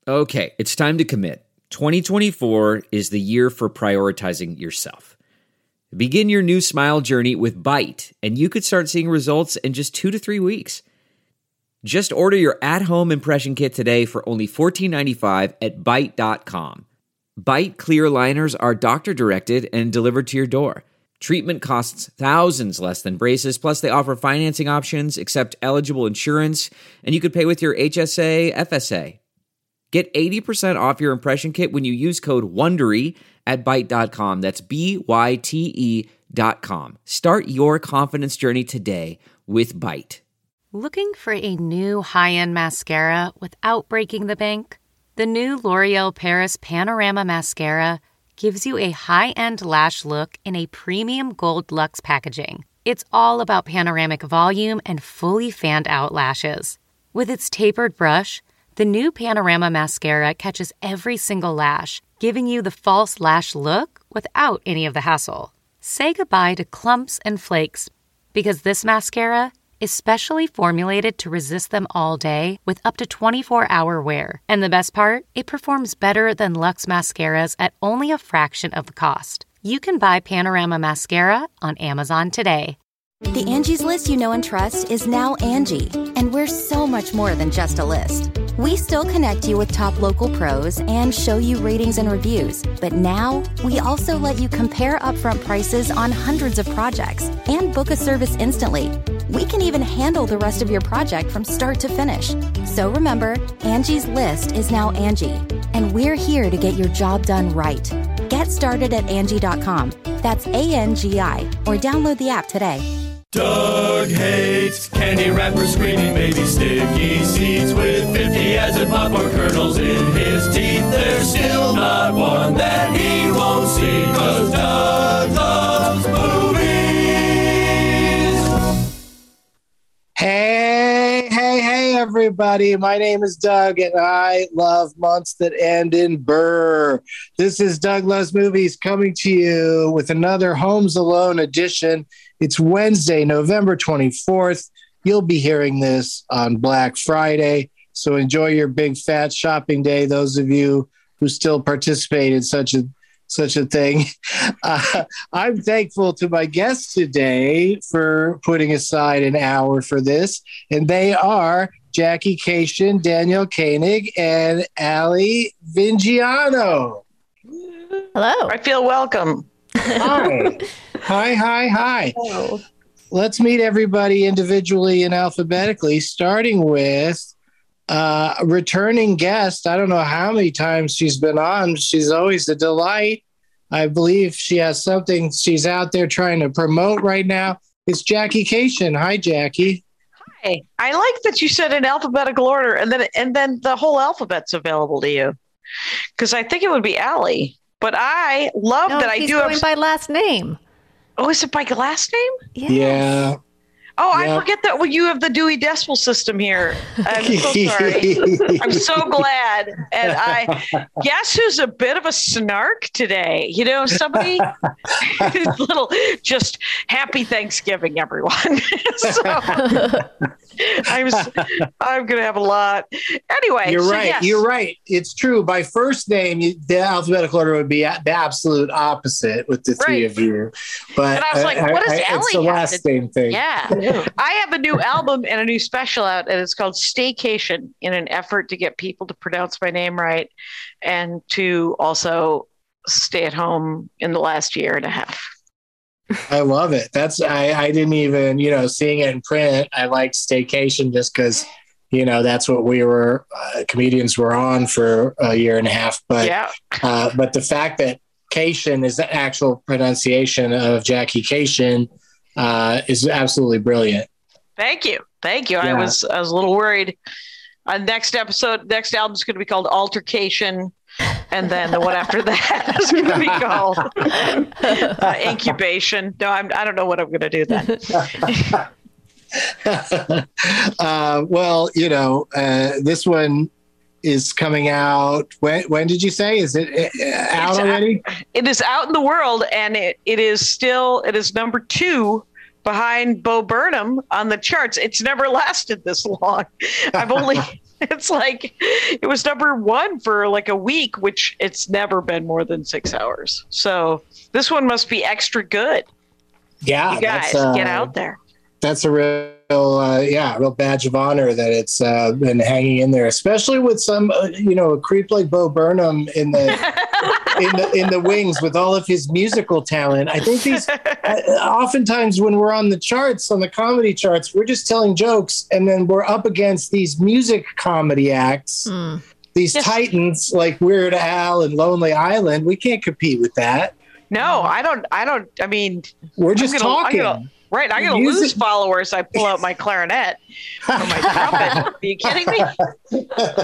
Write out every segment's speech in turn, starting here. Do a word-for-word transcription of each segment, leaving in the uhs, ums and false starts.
Okay, it's time to commit. twenty twenty-four is the year for prioritizing yourself. Begin your new smile journey with Byte, and you could start seeing results in just two to three weeks. Just order your at-home impression kit today for only fourteen ninety-five at byte dot com. Byte clear aligners are doctor-directed and delivered to your door. Treatment costs thousands less than braces, plus they offer financing options, accept eligible insurance, and you could pay with your H S A, F S A. Get eighty percent off your impression kit when you use code WONDERY at byte dot com. That's B Y T E dot com. Start your confidence journey today with Byte. Looking for a new high-end mascara without breaking the bank? The new L'Oreal Paris Panorama Mascara gives you a high-end lash look in a premium gold luxe packaging. It's all about panoramic volume and fully fanned-out lashes. With its tapered brush, the new Panorama Mascara catches every single lash, giving you the false lash look without any of the hassle. Say goodbye to clumps and flakes, because this mascara is specially formulated to resist them all day with up to twenty-four hour wear. And the best part? It performs better than Luxe mascaras at only a fraction of the cost. You can buy Panorama Mascara on Amazon today. The Angie's List you know and trust is now Angie, and we're so much more than just a list. We still connect you with top local pros and show you ratings and reviews, but now we also let you compare upfront prices on hundreds of projects and book a service instantly. We can even handle the rest of your project from start to finish. So remember, Angie's List is now Angie, and we're here to get your job done right. Get started at Angie dot com. That's A N G I, or download the app today. Doug hates candy wrappers, screaming baby sticky seeds with fifty as in popcorn kernels in his teeth. There's still not one that he won't see, 'cause Doug loves movies. Hey, hey, hey, everybody. My name is Doug, and I love months that end in burr. This is Doug Loves Movies coming to you with another Homes Alone edition. It's Wednesday, November twenty-fourth. You'll be hearing this on Black Friday, so enjoy your big fat shopping day, those of you who still participate in such a such a thing. Uh, I'm thankful to my guests today for putting aside an hour for this, and they are Jackie Kashian, Danielle Koenig, and Ali Vingiano. Hello. I feel welcome. Hi. Hi, hi, hi. Hello. Let's meet everybody individually and alphabetically, starting with uh, a returning guest. I don't know how many times she's been on. She's always a delight. I believe she has something she's out there trying to promote right now. It's Jackie Kashian. Hi, Jackie. Hi. I like that you said in alphabetical order, and then and then the whole alphabet's available to you, because I think it would be Allie. But I love no, that I he's do going have... by last name. Oh, is it by last name? Yes. Yeah. Oh, yeah. I forget that well, you have the Dewey Decimal System here. I'm so sorry. I'm so glad. And I guess who's a bit of a snark today? You know, somebody little just happy Thanksgiving, everyone. So I'm I'm gonna have a lot. Anyway, you're so right. yes. You're right. It's true. By first name, you, the alphabetical order would be a- the absolute opposite with the three Right. of you. But And I was like, what does I, I, Ellie it's the have last to- name thing. Yeah. I have a new album and a new special out, and it's called Staycation, in an effort to get people to pronounce my name right and to also stay at home in the last year and a half. I love it. That's I, I didn't even, you know, seeing it in print. I liked Staycation just because, you know, that's what we were, uh, comedians were on for a year and a half. But, yeah. uh, but the fact that Kashian is the actual pronunciation of Jackie Kashian uh, is absolutely brilliant. Thank you. Thank you. Yeah. I was I was a little worried. Uh, next episode, next album is going to be called Altercation. And then the one after that is going to be called uh, Incubation. No, I'm, I don't know what I'm going to do then. uh, well, you know, uh, this one is coming out. When, when did you say? Is it uh, out It's already? Out, it is out in the world, and it, it is still, it is number two behind Bo Burnham on the charts. It's never lasted this long. I've only... It's like it was number one for like a week, which it's never been more than six hours. So this one must be extra good. Yeah, you guys uh, get out there. That's a real, uh, yeah, real badge of honor that it's uh, been hanging in there, especially with some, uh, you know, a creep like Bo Burnham in the in the in the wings with all of his musical talent. I think these, uh, oftentimes when we're on the charts, on the comedy charts, we're just telling jokes, and then we're up against these music comedy acts, mm. these yes. titans like Weird Al and Lonely Island. We can't compete with that. No, I don't. I don't. I mean, we're just gonna, talking. I'm gonna, right. I'm going to lose followers. I pull out my clarinet or my trumpet. Are you kidding me?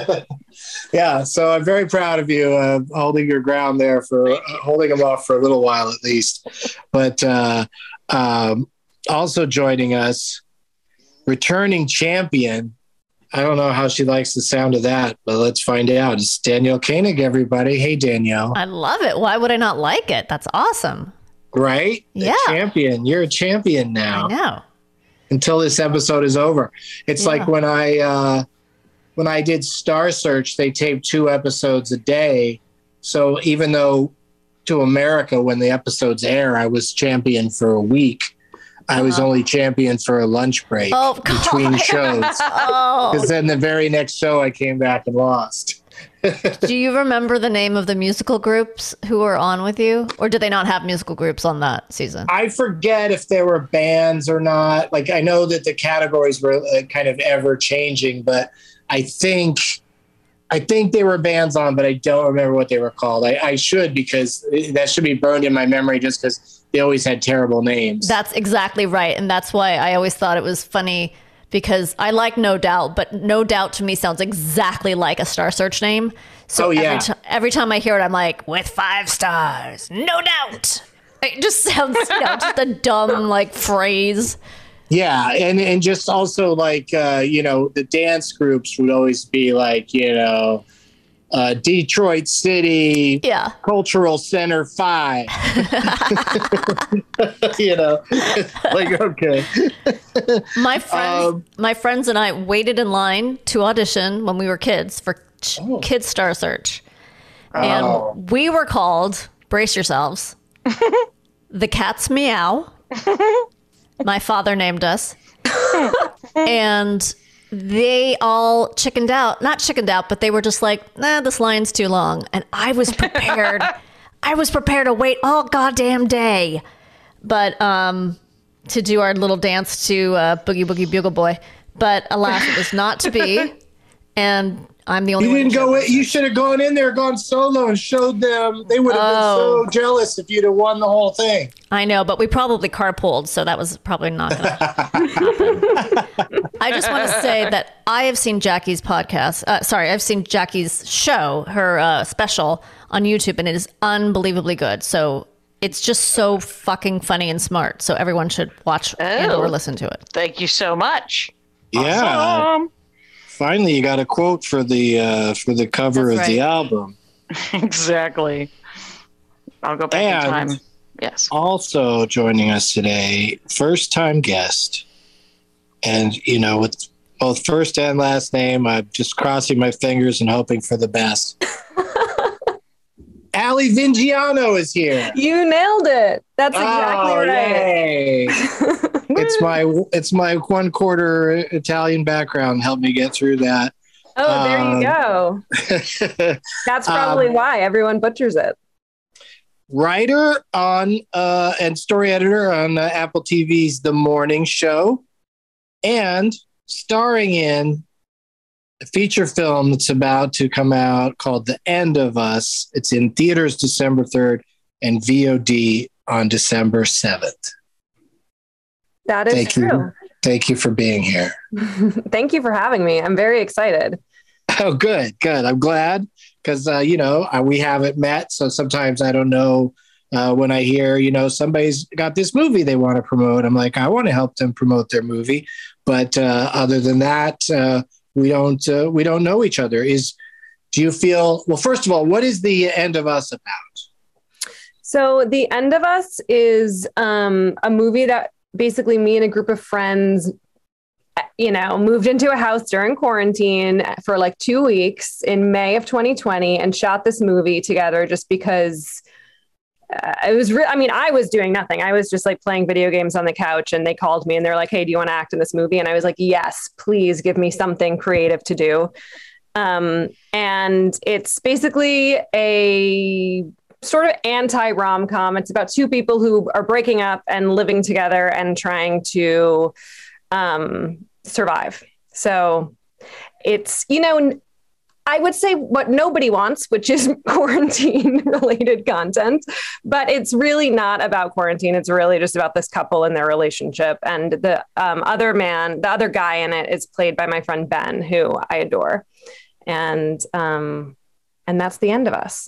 Yeah. So I'm very proud of you uh, holding your ground there for uh, holding them off for a little while at least. But uh, um, also joining us, returning champion. I don't know how she likes the sound of that, but let's find out. It's Danielle Koenig, everybody. Hey, Danielle. I love it. Why would I not like it? That's awesome. Right? Yeah. A champion. You're a champion now. I know. Until this episode is over. It's yeah. like when I uh, when I did Star Search, they taped two episodes a day. So even though to America, when the episodes air, I was champion for a week. I was only champion for a lunch break oh, between shows. Because oh. then the very next show I came back and lost. Do you remember the name of the musical groups who were on with you? Or did they not have musical groups on that season? I forget if there were bands or not. Like, I know that the categories were uh, kind of ever changing, but I think... I think they were bands on, but I don't remember what they were called. I, I should, because that should be burned in my memory just because they always had terrible names. That's exactly right. And that's why I always thought it was funny, because I like No Doubt, but No Doubt to me sounds exactly like a Star Search name. So oh, yeah. every, t- every time I hear it, I'm like, with five stars, no doubt. It just sounds, you know, just a dumb like phrase. Yeah, and, and just also like, uh, you know, the dance groups would always be like, you know, uh, Detroit City yeah. Cultural Center five. You know, like, okay. My friends, um, my friends and I waited in line to audition when we were kids for ch- oh. Kids Star Search. And oh. we were called, brace yourselves, the Cats Meow. My father named us. And they all chickened out. Not chickened out, but they were just like, nah, this line's too long. And I was prepared. I was prepared to wait all goddamn day. But um, to do our little dance to uh, Boogie Boogie Bugle Boy. But alas, it was not to be. And I'm the only you one. Didn't go in, you should have gone in there, gone solo and showed them. They would have oh. been so jealous if you'd have won the whole thing. I know, but we probably carpooled, so that was probably not going to happen. I just want to say that I have seen Jackie's podcast. Uh, sorry, I've seen Jackie's show, her uh, special on YouTube, and it is unbelievably good. So it's just so fucking funny and smart. So everyone should watch oh, and or listen to it. Thank you so much. Yeah. Awesome. Finally, you got a quote for the uh, for the cover That's of right. the album. Exactly. I'll go back and in time. Yes. Also joining us today, first time guest, and you know, with both first and last name, I'm just crossing my fingers and hoping for the best. Ali Vingiano is here. You nailed it. That's exactly oh, right. Yay. It's my it's my one quarter Italian background helped me get through that. Oh, there um, you go. That's probably um, why everyone butchers it. Writer on uh, and story editor on uh, Apple T V's The Morning Show, and starring in a feature film that's about to come out called The End of Us. It's in theaters December third and V O D on December seventh. That is Thank true. You. Thank you for being here. Thank you for having me. I'm very excited. Oh, good, good. I'm glad because, uh, you know, uh, we haven't met. So sometimes I don't know uh, when I hear, you know, somebody's got this movie they want to promote. I'm like, I want to help them promote their movie. But uh, other than that, uh, we don't uh, we don't know each other. Is do you feel well? First of all, what is The End of Us about? So The End of Us is um, a movie that basically me and a group of friends you know, moved into a house during quarantine for like two weeks in May of twenty twenty and shot this movie together just because uh, it was real. I mean, I was doing nothing. I was just like playing video games on the couch, and they called me and they're like, "Hey, do you want to act in this movie?" And I was like, "Yes, please give me something creative to do." Um, and it's basically a sort of anti rom-com. It's about two people who are breaking up and living together and trying to um, survive. So it's, you know, I would say what nobody wants, which is quarantine related content, but it's really not about quarantine. It's really just about this couple and their relationship. And the um, other man, the other guy in it is played by my friend Ben, who I adore. And, um, and that's the end of us.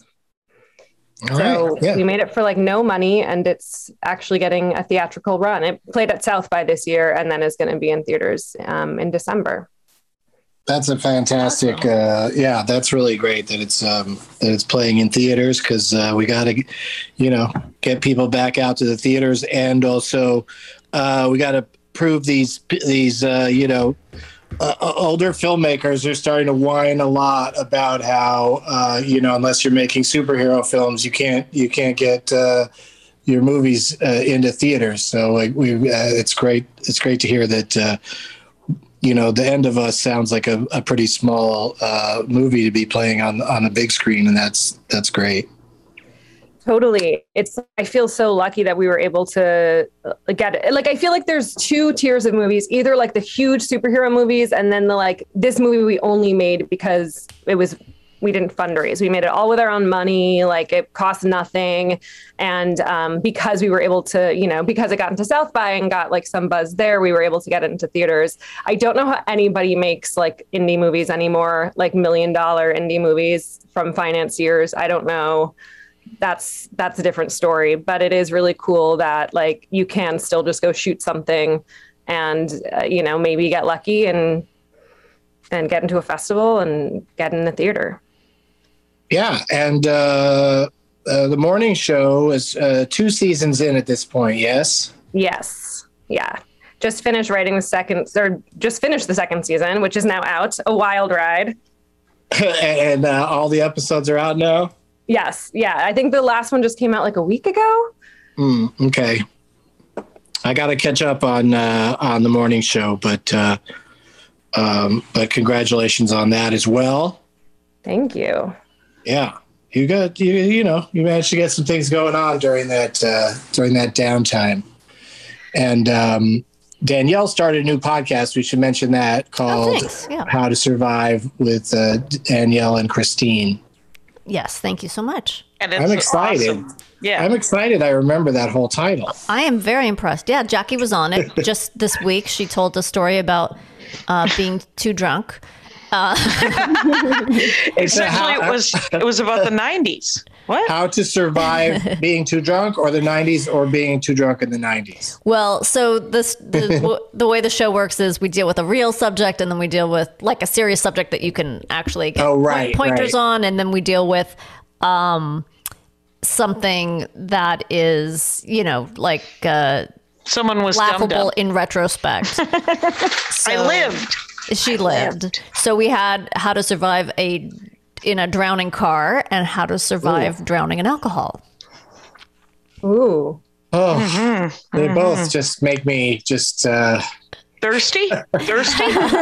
All so right, yeah. we made it for like no money, and it's actually getting a theatrical run. It played at South by this year and then is going to be in theaters um, in December. That's a fantastic, uh, yeah, that's really great that it's um, that it's playing in theaters, because uh, we got to, you know, get people back out to the theaters, and also uh, we got to prove these these uh, you know uh, older filmmakers are starting to whine a lot about how uh, you know, unless you're making superhero films, you can't you can't get uh, your movies uh, into theaters. So like we, uh, it's great it's great to hear that. Uh, You know, The End of Us sounds like a, a pretty small uh, movie to be playing on on a big screen, and that's that's great. Totally. It's, I feel so lucky that we were able to get it. Like, I feel like there's two tiers of movies, either like the huge superhero movies, and then the like, this movie we only made because it was, we didn't fundraise. We made it all with our own money. Like, it cost nothing. And um, because we were able to, you know, because it got into South by and got like some buzz there, we were able to get it into theaters. I don't know how anybody makes like indie movies anymore, like million dollar indie movies from financiers. I don't know. That's, that's a different story, but it is really cool that like you can still just go shoot something and, uh, you know, maybe get lucky and, and get into a festival and get in the theater. Yeah, and uh, uh, the morning show is uh, two seasons in at this point. Yes. Yes. Yeah. Just finished writing the second, or just finished the second season, which is now out. A wild ride. And uh, all the episodes are out now. Yes. Yeah. I think the last one just came out like a week ago. Mm, okay. I got to catch up on uh, on the morning show, but uh, um, but congratulations on that as well. Thank you. Yeah, you got you you know you managed to get some things going on during that uh, during that downtime, and um, Danielle started a new podcast. We should mention that, called oh, yeah. "How to Survive" with uh, Danielle and Christine. Yes, thank you so much. And it's I'm excited. Awesome. Yeah, I'm excited. I remember that whole title. I am very impressed. Yeah, Jackie was on it just this week. She told a story about uh, being too drunk. Uh, Essentially, it was it was about the nineties. What? How to survive being too drunk, or the nineties, or being too drunk in the nineties. Well, so this the, the way the show works is we deal with a real subject, and then we deal with like a serious subject that you can actually get oh, right, pointers right. on, and then we deal with um, something that is, you know, like uh, someone was laughable dumb-dumb. in retrospect. So, I lived. She lived. So we had how to survive a in a drowning car and how to survive Ooh. drowning in alcohol. Ooh. Oh, mm-hmm. they mm-hmm. both just make me just uh, thirsty. Thirsty.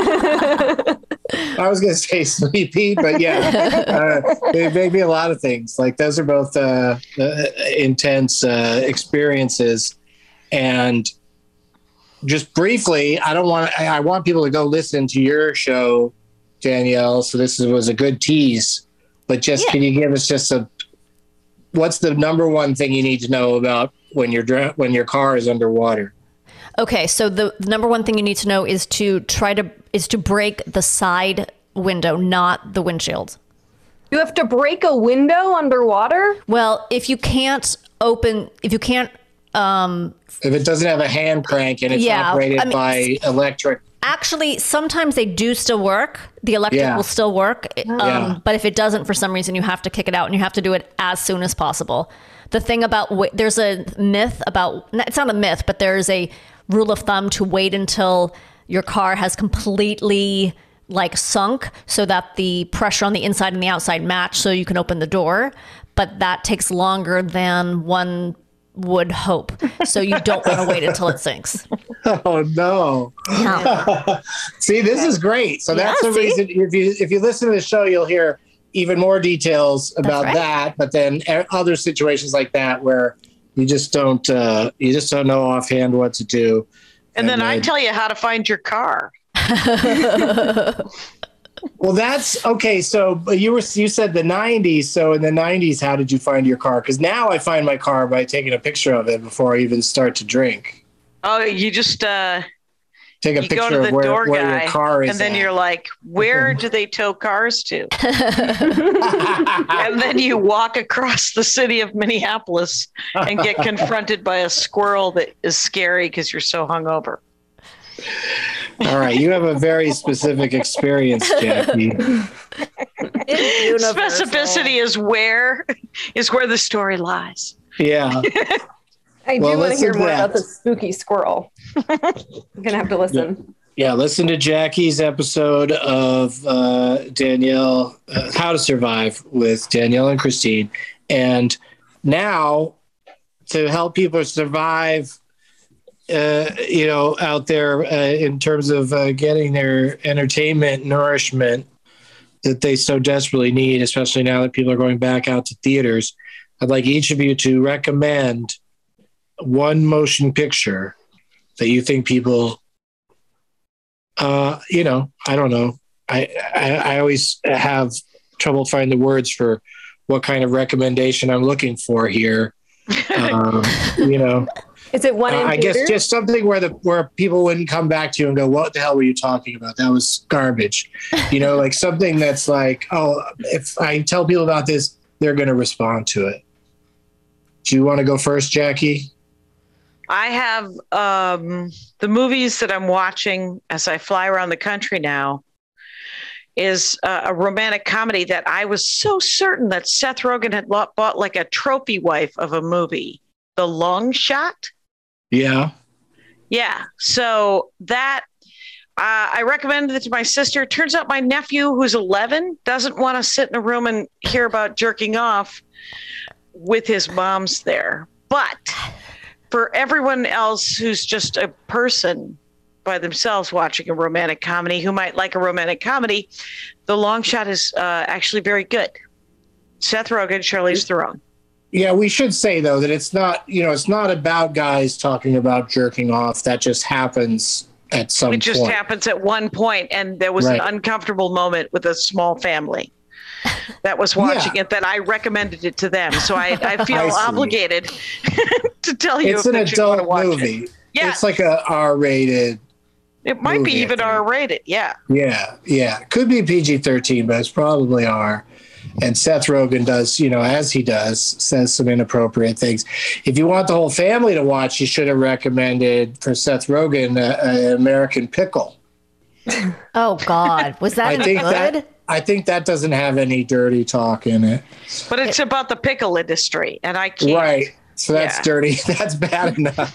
I was going to say sleepy, but yeah, uh, they make me a lot of things. Like those are both uh, uh, intense uh, experiences, and. Just briefly, I don't want. I want people to go listen to your show, Danielle. So this was a good tease. But just yeah. can you give us just a? What's the number one thing you need to know about when you're when your car is underwater? Okay, so the, the number one thing you need to know is to try to is to break the side window, not the windshield. You have to break a window underwater? Well, if you can't open, if you can't. Um, if it doesn't have a hand crank and it's yeah, operated I mean, by electric. Actually, sometimes they do still work. The electric yeah. will still work. Um, yeah. But if it doesn't, for some reason, you have to kick it out and you have to do it as soon as possible. The thing about, there's a myth about, it's not a myth, but there's a rule of thumb to wait until your car has completely like sunk so that the pressure on the inside and the outside match so you can open the door. But that takes longer than one would hope. So you don't want to wait until it sinks. Oh no. Yeah. See, this is great. So that's Yeah, the see? reason if you if you listen to the show, you'll hear even more details about right. that, but then e- other situations like that where you just don't uh, you just don't know offhand what to do. And then I uh, tell you how to find your car. Well, that's okay. So but you were you said the nineties. So in the nineties, how did you find your car? Because now I find my car by taking a picture of it before I even start to drink. Oh, you just uh, Take a you go to picture the of where, door where guy, your car is, and then at. you're like, "Where do they tow cars to?" And then you walk across the city of Minneapolis and get confronted by a squirrel that is scary because you're so hungover. All right, you have a very specific experience, Jackie. Specificity is where is where the story lies. Yeah. I do Well, want to hear listen to more that. about the spooky squirrel. I'm gonna have to listen. Yeah, listen to Jackie's episode of uh, Danielle, uh, How to Survive with Danielle and Christine. And now, to help people survive, uh, you know, out there uh, in terms of uh, getting their entertainment, nourishment that they so desperately need, especially now that people are going back out to theaters, I'd like each of you to recommend one motion picture that you think people, uh, you know, I don't know. I, I I always have trouble finding the words for what kind of recommendation I'm looking for here. Um, you know, Is it one uh, in I guess theater? just something where the where people wouldn't come back to you and go, "What the hell were you talking about? That was garbage." You know, like something that's like, "Oh, if I tell people about this, they're going to respond to it." Do you want to go first, Jackie? I have um, the movies that I'm watching as I fly around the country now is uh, a romantic comedy that I was so certain that Seth Rogen had lo- bought like a trophy wife of a movie, The Long Shot. Yeah. Yeah. So that uh, I recommended it to my sister. It turns out my nephew, who's eleven, doesn't want to sit in a room and hear about jerking off with his mom's there. But for everyone else who's just a person by themselves watching a romantic comedy who might like a romantic comedy, The Long Shot is uh, actually very good. Seth Rogen, Charlize Theron. Yeah, we should say though that it's not, you know, it's not about guys talking about jerking off. That just happens at some It just point. happens at one point, and there was Right. an uncomfortable moment with a small family that was watching Yeah. it that I recommended it to them. So I, I feel I see. obligated to tell you It's if an that you want to adult watch movie. it. Yeah, It's like a R-rated. it might be movie, I even think. R-rated. Yeah. Yeah, yeah. Could be P G thirteen, but it's probably R. And Seth Rogen does, you know, as he does, says some inappropriate things. If you want the whole family to watch, you should have recommended for Seth Rogen uh, uh, American Pickle. Oh God, was that I any think good? that I think that doesn't have any dirty talk in it. But it's about the pickle industry, and I can't. Right. So that's Yeah. dirty. That's bad enough.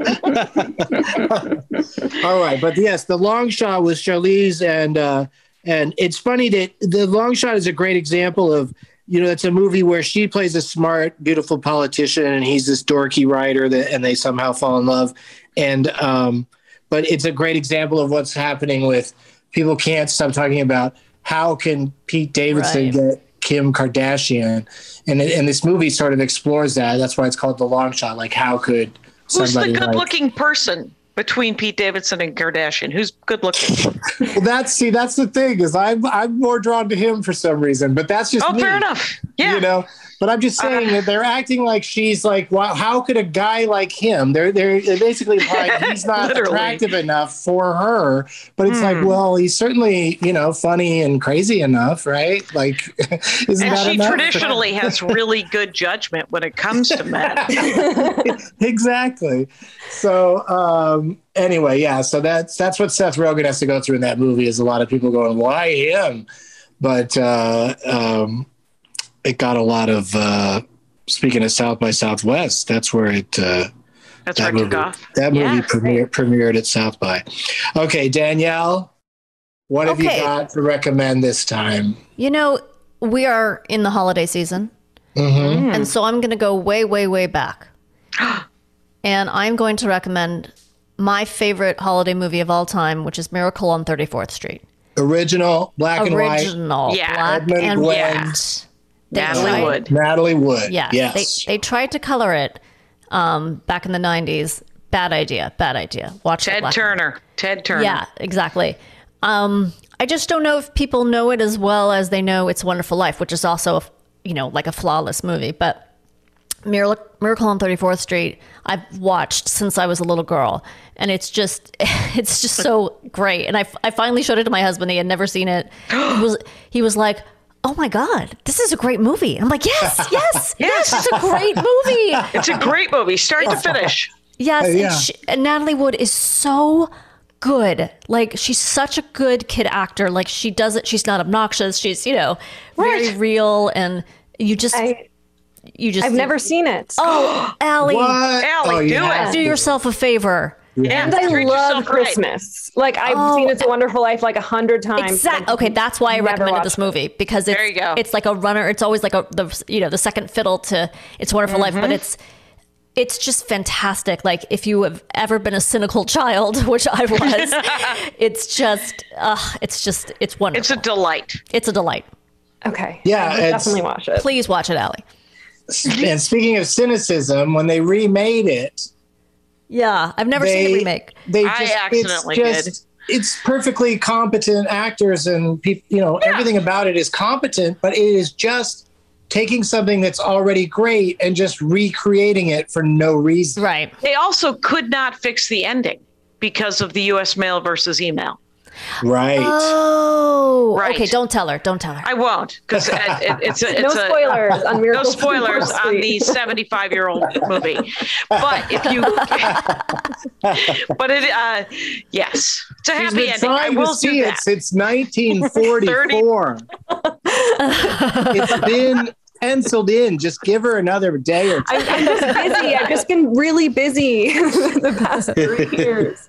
All right. But yes, The Long Shot was Charlize. And, uh, and it's funny that The Long Shot is a great example of, you know, it's a movie where she plays a smart, beautiful politician and he's this dorky writer that, and they somehow fall in love. And, um, but it's a great example of what's happening with people can't stop talking about how can Pete Davidson Right. get Kim Kardashian, and and this movie sort of explores that. That's why it's called The Long Shot. Like, how could Who's the somebody like, good-looking person between Pete Davidson and Kardashian? Who's good-looking? well, that's see, that's the thing is I'm I'm more drawn to him for some reason, but that's just Oh, me, fair enough. Yeah. You know, but I'm just saying Uh, that they're acting like she's like, wow, how could a guy like him? They're they're they're basically like he's not Literally. attractive enough for her, but it's Hmm. like, well, he's certainly, you know, funny and crazy enough, right? Like, isn't And that she enough? traditionally has really good judgment when it comes to men. Exactly. So um, anyway, yeah. So that's that's what Seth Rogen has to go through in that movie. Is a lot of people going, "Why him?" But uh, um, it got a lot of. Uh, speaking of South by Southwest, that's where it uh, That's that right, movie, Kickoff. that movie Yeah. premiere, premiered at South by. Okay, Danielle, what have Okay. you got to recommend this time? You know, we are in the holiday season. Mm-hmm. And so I'm going to go way, way, way back. And I'm going to recommend my favorite holiday movie of all time, which is Miracle on thirty-fourth Street. Original, black and white. Original, Yeah. black Edmund and Gwenn. white. They Natalie tried- Wood. Natalie Wood. Yeah, Yes. they, they tried to color it um, back in the nineties. Bad idea, bad idea. Watch the Ted black and Turner. Ted Turner. Yeah, exactly. Um, I just don't know if people know it as well as they know It's a Wonderful Life, which is also, a, you know, like a flawless movie. But Miracle, Miracle on thirty-fourth Street, I've watched since I was a little girl, and it's just, it's just so great. And I, I finally showed it to my husband. He had never seen it. He was, he was like, "Oh my God, this is a great movie." I'm like, "Yes, yes, yes, it's a great movie." It's a great movie, start to finish. Yes, Uh, yeah. and, she, and Natalie Wood is so good. Like, she's such a good kid actor. Like, she does it. She's not obnoxious. She's, you know, very Right. real. And you just, I, you just. I've never seen it. Oh, Allie, What? Allie, Oh, you do have it. do to. yourself a favor. Yeah, And I treat love yourself right. Christmas. Like, I've Oh, seen It's a Wonderful Life like a hundred times. Exactly. Okay, that's why I Never recommended watched this movie, because it's There you go. it's like a runner. It's always like a the you know the second fiddle to It's a Wonderful Life, Mm-hmm. but it's it's just fantastic. Like, if you have ever been a cynical child, which I was, it's just uh, it's just it's wonderful. It's a delight. It's a delight. Okay. Yeah, I will it's- definitely watch it. Please watch it, Allie. And speaking of cynicism, when they remade it, Yeah, I've never seen they the remake. they I just accidentally it's just it's perfectly competent actors and people. You know, everything about it is competent, but it is just taking something that's already great and just recreating it for no reason. Right. They also could not fix the ending because of the U S mail versus email. Right. Oh, Right. okay. Don't tell her. Don't tell her. I won't, because it, it, it's a, No it's a, spoilers on no Miracle on spoilers thirty-fourth on Street. the seventy-five-year-old movie. But if you, but it, uh, yes, it's a She's happy been ending. I trying will to see do it that. since nineteen forty-four. It's been penciled in. Just give her another day or two. I'm, I'm just busy. I've just been really busy the past three years.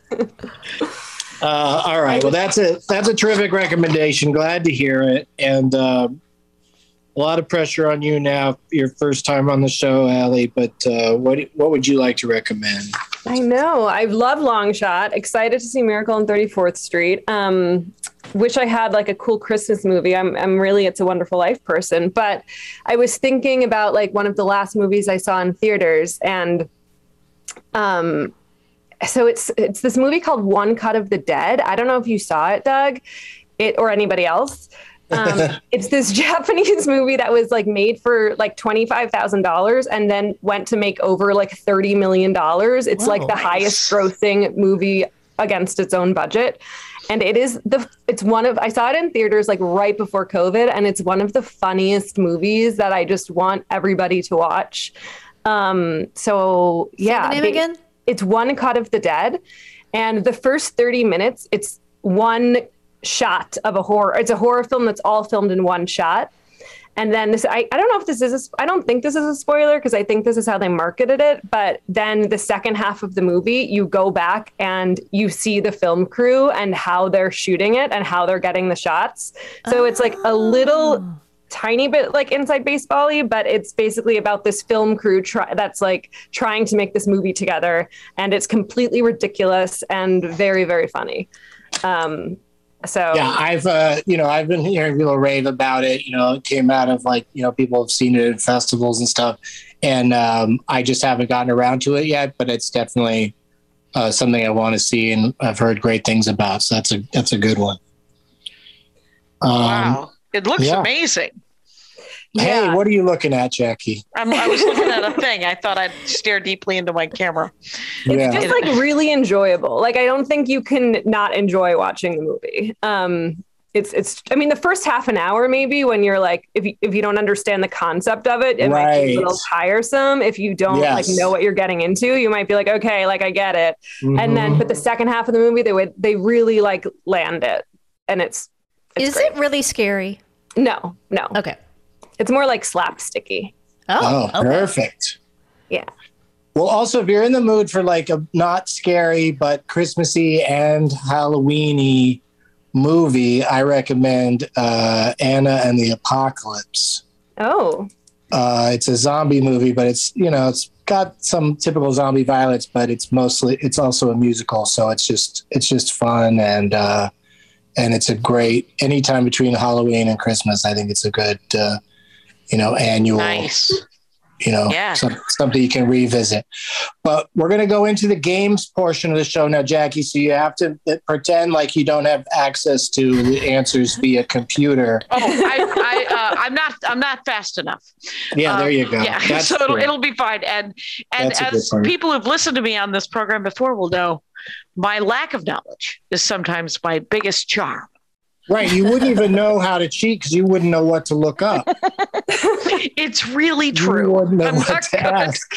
Uh, all right. Well, that's a that's a terrific recommendation. Glad to hear it. And uh, a lot of pressure on you now. Your first time on the show, Allie. But uh, what what would you like to recommend? I know. I love Long Shot. Excited to see Miracle on thirty-fourth Street. Um, wish I had like a cool Christmas movie. I'm I'm really It's a Wonderful Life person. But I was thinking about like one of the last movies I saw in theaters, and um, so it's it's this movie called One Cut of the Dead. I don't know if you saw it, Doug, it or anybody else. Um, it's this Japanese movie that was like made for like twenty-five thousand dollars and then went to make over like thirty million dollars. It's like the highest grossing movie against its own budget. And it is the, it's one of, I saw it in theaters like right before COVID, and it's one of the funniest movies that I just want everybody to watch. Um, so yeah. the name they- again? It's One Cut of the Dead. And the first thirty minutes, it's one shot of a horror. It's a horror film that's all filmed in one shot. And then this, I, I don't know if this is, a, I don't think this is a spoiler because I think this is how they marketed it. But then the second half of the movie, you go back and you see the film crew and how they're shooting it and how they're getting the shots. So it's like a little tiny bit like inside baseball-y, but it's basically about this film crew try- that's like trying to make this movie together. And it's completely ridiculous and very, very funny. Um, So Yeah, I've uh, you know I've been hearing people rave about it. You know, it came out of like you know people have seen it at festivals and stuff, and um, I just haven't gotten around to it yet. But it's definitely uh, something I want to see, and I've heard great things about. So that's a that's a good one. Um, Wow. It looks yeah. amazing. Hey, Yeah. what are you looking at, Jackie? I'm, I was looking at a thing. I thought I'd stare deeply into my camera. Yeah. just like really enjoyable. Like I don't think you can not enjoy watching the movie. Um, it's it's. I mean, the first half an hour maybe when you're like, if you, if you don't understand the concept of it, it might be a Right. little tiresome. If you don't Yes. like know what you're getting into, you might be like, okay, like I get it. And then, Mhm. but the second half of the movie, they would they really like land it, and it's. it's Is great. it really scary? No, no. Okay. It's more like slapsticky. Oh, Oh, okay. perfect. Yeah. Well, also, if you're in the mood for like a not scary but Christmassy and Halloweeny movie, I recommend uh, Anna and the Apocalypse. Oh. Uh, it's a zombie movie, but it's, you know, it's got some typical zombie violence, but it's mostly, it's also a musical. So it's just, it's just fun. And, uh, and it's a great, anytime between Halloween and Christmas, I think it's a good, uh, you know, annual, Nice. you know, Yeah. some, something you can revisit. But we're going to go into the games portion of the show now, Jackie. So you have to pretend like you don't have access to the answers via computer. Oh, I, I, uh, I'm not. I'm not fast enough. Yeah, there you go. Um, yeah, That's so it'll, true. it'll be fine. And and That's a good as point. people who've listened to me on this program before will know, my lack of knowledge is sometimes my biggest charm. Right. You wouldn't even know how to cheat because you wouldn't know what to look up. It's really You true. wouldn't know I'm what not to good.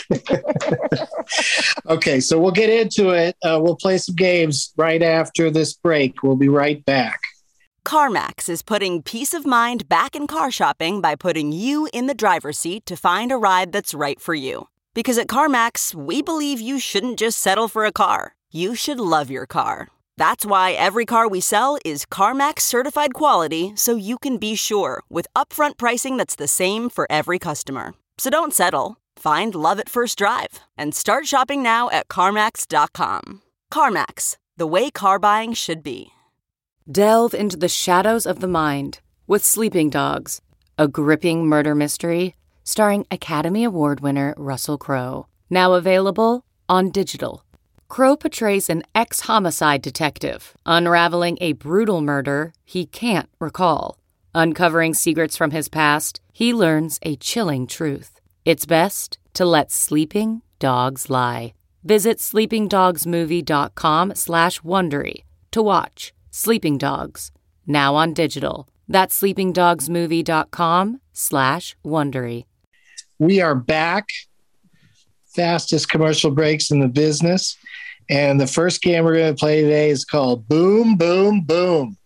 ask. Okay, so we'll get into it. Uh, we'll play some games right after this break. We'll be right back. CarMax is putting peace of mind back in car shopping by putting you in the driver's seat to find a ride that's right for you. Because at CarMax, we believe you shouldn't just settle for a car. You should love your car. That's why every car we sell is CarMax certified quality, so you can be sure with upfront pricing that's the same for every customer. So don't settle. Find love at first drive and start shopping now at CarMax dot com. CarMax, the way car buying should be. Delve into the shadows of the mind with Sleeping Dogs, a gripping murder mystery starring Academy Award winner Russell Crowe. Now available on digital. Crowe portrays an ex-homicide detective, unraveling a brutal murder he can't recall. Uncovering secrets from his past, he learns a chilling truth. It's best to let sleeping dogs lie. Visit sleepingdogsmovie.com slash Wondery to watch Sleeping Dogs, now on digital. That's sleepingdogsmovie.com slash Wondery. We are back. Fastest commercial breaks in the business. And the first game we're going to play today is called Boom, Boom, Boom.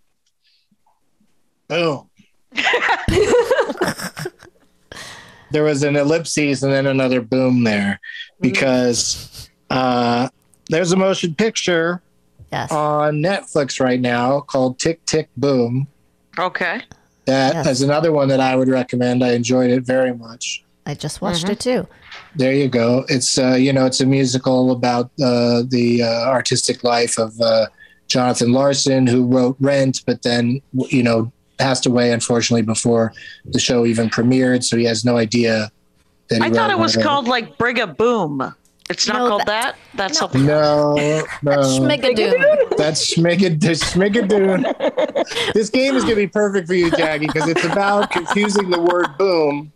Boom. There was an ellipses and then another boom there because uh, there's a motion picture Yes. on Netflix right now called Tick, Tick, Boom. Okay. That Yes. is another one that I would recommend. I enjoyed it very much. I just watched Mm-hmm. it too. There you go. It's, uh, you know, it's a musical about uh, the uh, artistic life of uh, Jonathan Larson, who wrote Rent, but then, you know, passed away, unfortunately, before the show even premiered. So he has no idea that he I wrote thought it one was of them. called like Brig a Boom. It's not No, called that- that. That's something. No, no. Schmigadoon. That's Schmigad- Schmigadoon. This game is going to be perfect for you, Jackie, because it's about confusing the word boom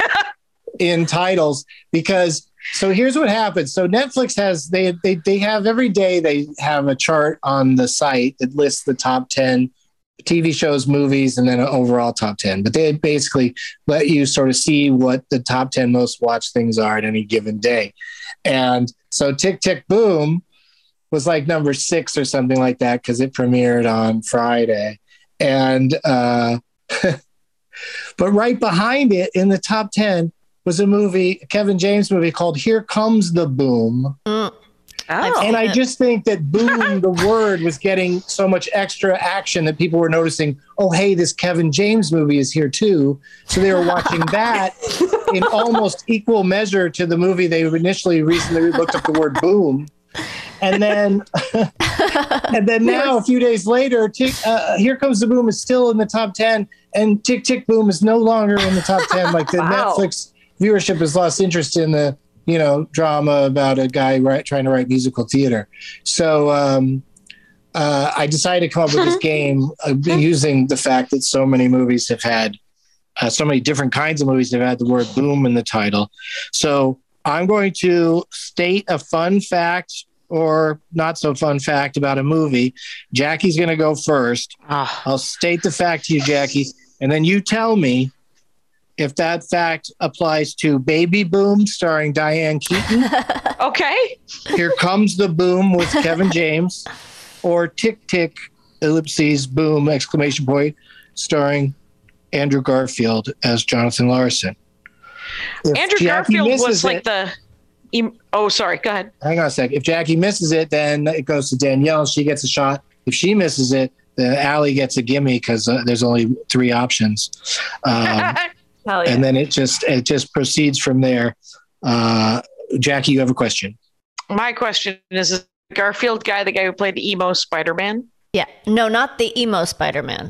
in titles. Because so here's what happens. So Netflix has they they they have every day they have a chart on the site that lists the top ten T V shows, movies, and then an overall top ten. But they basically let you sort of see what the top ten most watched things are at any given day. And so Tick, Tick, Boom was like number six or something like that because it premiered on Friday. And, uh, but right behind it in the top ten was a movie, a Kevin James movie called Here Comes the Boom. Mm. Oh. And I just think that boom, the word, was getting so much extra action that people were noticing, oh, hey, this Kevin James movie is here too. So they were watching that in almost equal measure to the movie they initially recently looked up the word boom. And then, and then now a few days later, tick, uh, Here Comes the Boom is still in the top ten, and Tick, Tick, Boom is no longer in the top ten. Like the Wow. Netflix viewership has lost interest in the, you know, drama about a guy write, trying to write musical theater. So um, uh, I decided to come up with this game uh, using the fact that so many movies have had, uh, so many different kinds of movies have had the word boom in the title. So I'm going to state a fun fact or not so fun fact about a movie. Jackie's going to go first. Ah. I'll state the fact to you, Jackie, and then you tell me if that fact applies to Baby Boom starring Diane Keaton, Okay. Here Comes the Boom with Kevin James, or Tick Tick ellipses boom exclamation point starring Andrew Garfield as Jonathan Larson. If Andrew Jackie Garfield misses was like it- the em- oh, sorry. Go ahead. Hang on a sec. If Jackie misses it, then it goes to Danielle. She gets a shot. If she misses it, then Allie gets a gimme because uh, there's only three options. Um, Hell yeah. And then it just it just proceeds from there. Uh, Jackie, you have a question. My question is, is the Garfield guy the guy who played the emo Spider-Man? Yeah. No, not the emo Spider-Man.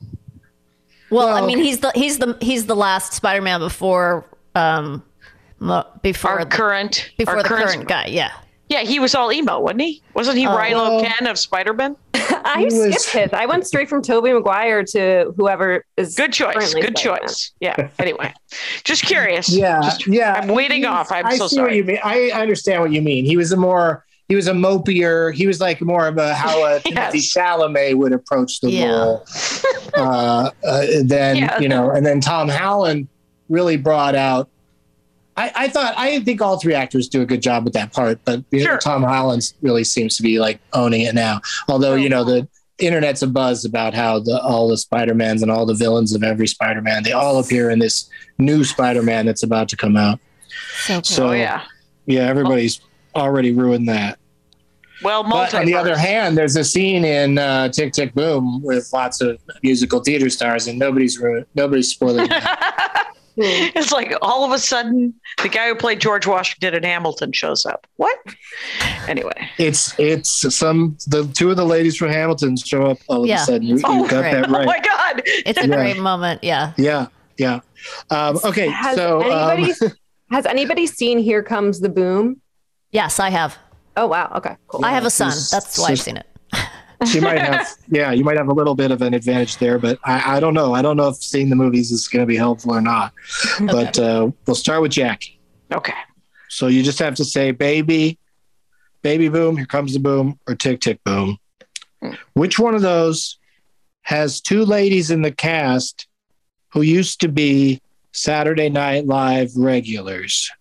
Well, Well, I mean, he's the he's the he's the last Spider-Man before um mo- before Our the, current, before our the current, guy. Yeah. Yeah, he was all emo, wasn't he? Wasn't he Oh. Rilo Ken of Spider-Man? I He skipped was- his. I went straight from Tobey Maguire to whoever is Good choice. currently Good Spider-Man. choice. Yeah. Anyway, just curious. Yeah, Just- yeah. I'm waiting He's- off. I'm I so see what sorry. you mean. I understand what you mean. He was a more he was a mopier. He was like more of a how a Timothy Yes. Chalamet would approach the Yeah. role. Uh, uh, then Yeah. you know, and then Tom Holland really brought out. I, I thought I think all three actors do a good job with that part, but you know, Sure. Tom Holland really seems to be like owning it now. Although you know the internet's a buzz about how the all the Spider-Mans and all the villains of every Spider-Man they all appear in this new Spider-Man that's about to come out. So cool. So Oh, yeah. yeah, everybody's already ruined that. Well, But on the other multiverse. hand, there's a scene in uh, Tick Tick Boom with lots of musical theater stars, and nobody's ruined, nobody's spoiling that. It's like all of a sudden the guy who played George Washington in Hamilton shows up. What? Anyway. It's it's some the two of the ladies from Hamilton show up all of Yeah. a sudden. You, you Oh, got great. that Oh my right. God. It's a Yeah. great moment. Yeah. Yeah, yeah. Um, okay, Has so um, anybody has anybody seen Here Comes the Boom? Yes, I have. Oh wow. Okay. Cool. I have a son. this- That's why I've seen it. she might have, yeah, you might have a little bit of an advantage there, but I, I don't know. I don't know if seeing the movies is going to be helpful or not. But uh, we'll start with Jackie. Okay. So you just have to say, baby, baby boom, here comes the boom, or tick, tick, boom. Which one of those has two ladies in the cast who used to be Saturday Night Live regulars?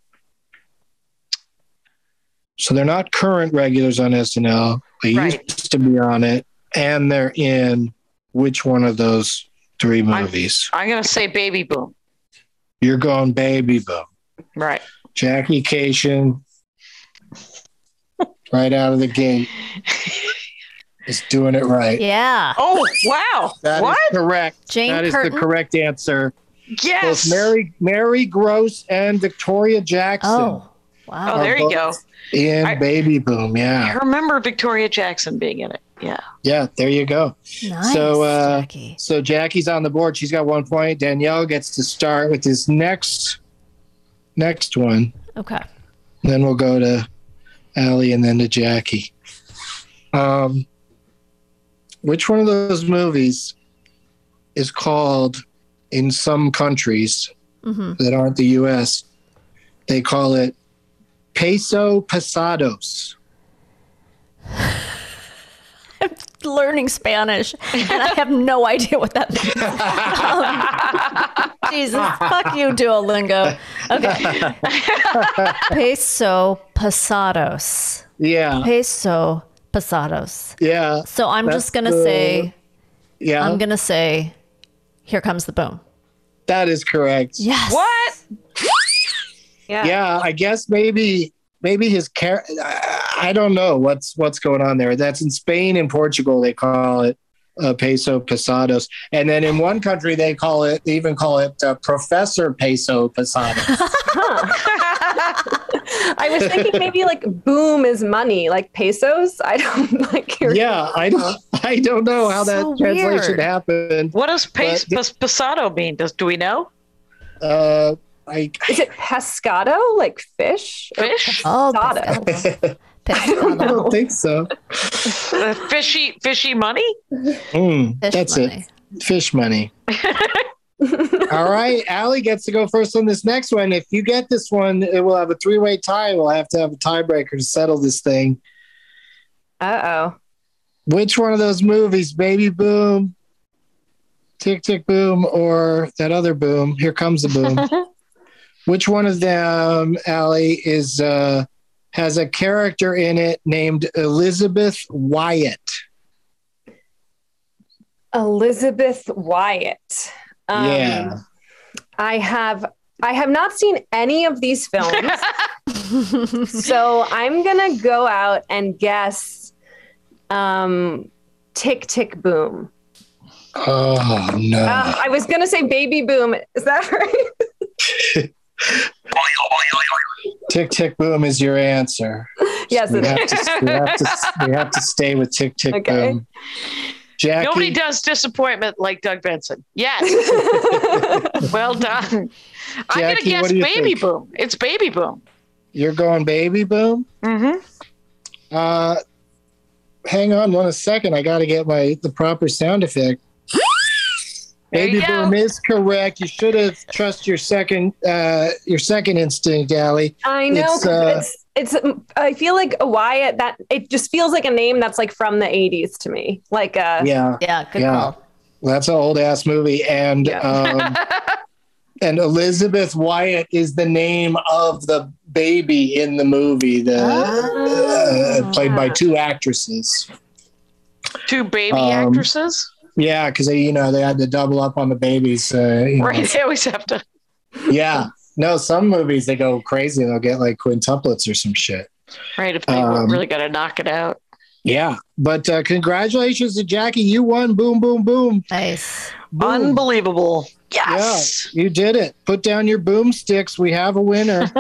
So they're not current regulars on S N L. They Right. used to be on it, and they're in which one of those three movies? I'm going to say Baby Boom. You're going baby boom. Right. Jackie Cation, right out of the gate, is doing it right. Yeah. Oh, wow. That is what? correct. Jane that is Curtin? the correct answer. Yes. Both Mary Mary Gross and Victoria Jackson Oh. Oh, Wow. there you go. in I- Baby Boom. I Yeah, remember Victoria Jackson being in it. Yeah. yeah. There you go. Nice. So, uh, Jackie. So Jackie's on the board. She's got one point. Danielle gets to start with his next next one. Okay. Then we'll go to Allie and then to Jackie. Um, which one of those movies is called, in some countries hmm that aren't the U S, they call it Peso Pasados? Learning Spanish, and I have no idea what that means. Um, Jesus, fuck you, Duolingo. Okay. Peso pasados. Yeah, Peso pasados. yeah, So I'm That's just gonna the- say, yeah. I'm gonna say, here comes the boom. that is correct. Yes. What? Yeah. Yeah, I guess maybe maybe his car. I don't know what's what's going on there. That's in Spain and Portugal. They call it uh, peso pesados, and then in one country they call it. They even call it uh, Professor Peso Pesados. I was thinking maybe like boom is money, like pesos. I don't like hearing. yeah, I don't. I don't know how that So translation weird. happened. What does pas- But- pas- pasado mean? Does do we know? Uh, I Is it pescado, like fish? Or Fish? Oh, pescado? pescado. I Pescado. don't think so. Uh, fishy, fishy money? Mm, Fish that's money. it. Fish money. All right, Allie gets to go first on this next one. If you get this one, it will have a three-way tie. We'll have to have a tiebreaker to settle this thing. Uh oh. Which one of those movies, Baby Boom, Tick Tick Boom, or that other boom, Here Comes the Boom? Which one of them, Allie, is uh, has a character in it named Elizabeth Wyatt? Elizabeth Wyatt. Um, Yeah. I have I have not seen any of these films. So I'm gonna go out and guess um, Tick Tick Boom. Oh no! Uh, I was gonna say Baby Boom. Is that right? Tick Tick Boom is your answer. Yes, we it have, is. to, we, have to, we have to stay with Tick Tick Okay. Boom. Jackie, Nobody does disappointment like Doug Benson. Yes. Well done. I'm going to Jackie, what guess do you Baby think? Boom. It's Baby Boom. you're going Baby Boom. Mm-hmm. Uh, hang on one second. I got to get my the proper sound effect. There Baby you go. Boom is correct. You should have trust your second uh, your second instinct, Allie. I know. It's, 'cause uh, it's, it's, I feel like a Wyatt that it just feels like a name that's like from the eighties to me. Like, uh, Yeah, Yeah, good Yeah. call. that's an old ass movie, and Yeah. um, and Elizabeth Wyatt is the name of the baby in the movie, the uh, played by two actresses. Two baby Um, actresses. Yeah, because they, you know, they had to double up on the babies. Uh, you know. Right. They always have to. Yeah. No, some movies they go crazy and they'll get like quintuplets or some shit. Right. If they Um, really got to knock it out. Yeah. But uh, congratulations to Jackie. You won. Boom, boom, boom. Nice. boom. Unbelievable. Yes. Yeah, you did it. Put down your boomsticks. We have a winner.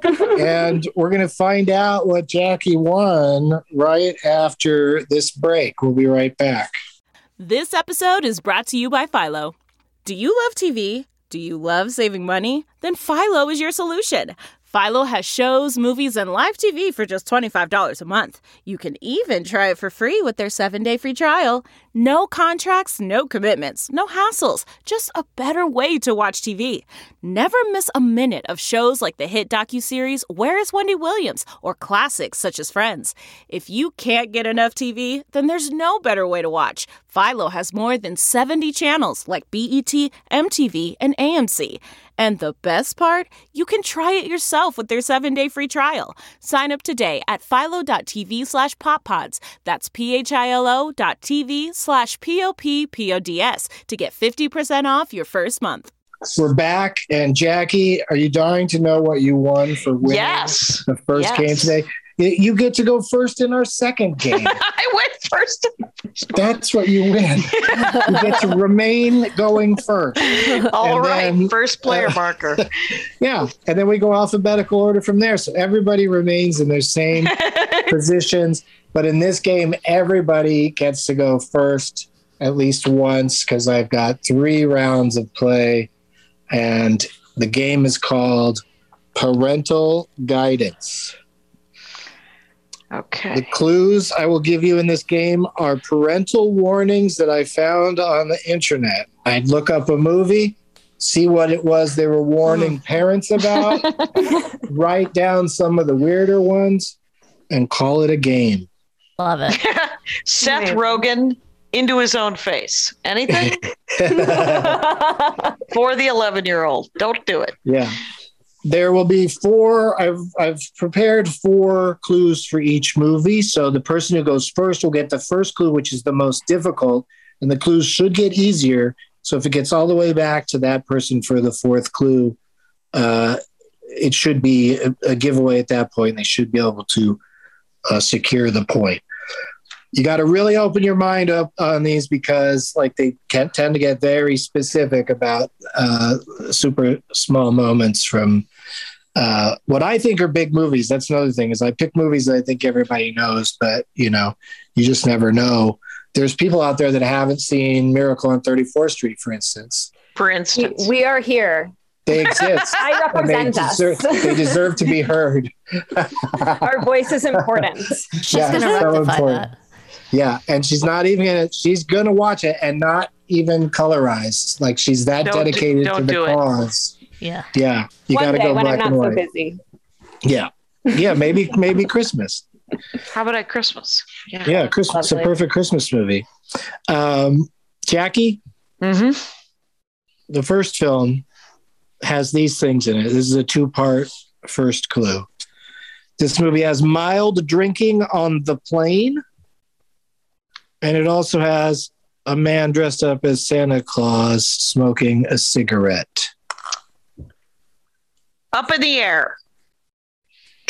And we're going to find out what Jackie won right after this break. We'll be right back. This episode is brought to you by Philo. Do you love T V? Do you love saving money? Then Philo is your solution. Philo has shows, movies, and live T V for just twenty-five dollars a month. You can even try it for free with their seven-day free trial. No contracts, no commitments, no hassles. Just a better way to watch T V. Never miss a minute of shows like the hit docuseries Where is Wendy Williams? Or classics such as Friends. If you can't get enough T V, then there's no better way to watch. Philo has more than seventy channels like B E T, M T V, and A M C. And the best part? You can try it yourself with their seven-day free trial. Sign up today at philo.tv slash poppods. That's P-H-I-L-O dot TV slash P-O-P-P-O-D-S to get fifty percent off your first month. We're back. And Jackie, are you dying to know what you won for winning Yes. the first Yes. game today? Y- You get to go first in our second game. I went first. That's what you win. You get to remain going first. All And right. then, First player uh, marker. Yeah. And then we go alphabetical order from there. So everybody remains in their same positions. But in this game, everybody gets to go first at least once because I've got three rounds of play. And the game is called Parental Guidance. Okay. The clues I will give you in this game are parental warnings that I found on the internet. I'd look up a movie, see what it was they were warning parents about, write down some of the weirder ones, and call it a game. Love it. Seth Rogen into his own face. Anything? For the eleven-year-old. Don't do it. Yeah. There will be four. I've I've prepared four clues for each movie. So the person who goes first will get the first clue, which is the most difficult, and the clues should get easier. So if it gets all the way back to that person for the fourth clue, uh, it should be a, a giveaway at that point. They should be able to uh, secure the point. You got to really open your mind up on these because like they can tend to get very specific about uh, super small moments from uh, what I think are big movies. That's another thing is I pick movies that I think everybody knows, but you know, you just never know. There's people out there that haven't seen Miracle on thirty-fourth Street, for instance. For We, instance. we are here. They exist. I and they represent us. deserve, they deserve to be heard. Our voice is important. She's Yeah, going to it's so rectify important. that. Yeah, and she's not even gonna. She's gonna watch it and not even colorized. Like she's that Don't do- dedicated don't to the do it. cause. Yeah. Yeah, you One gotta day go when black I'm and not so white. busy. Yeah, yeah, maybe maybe Christmas. How about at Christmas? Yeah. Yeah, Christmas, a Lovely. perfect Christmas movie. Um, Jackie, Mm-hmm. the first film has these things in it. This is a two-part first clue. This movie has mild drinking on the plane. And it also has a man dressed up as Santa Claus smoking a cigarette. Up in the air.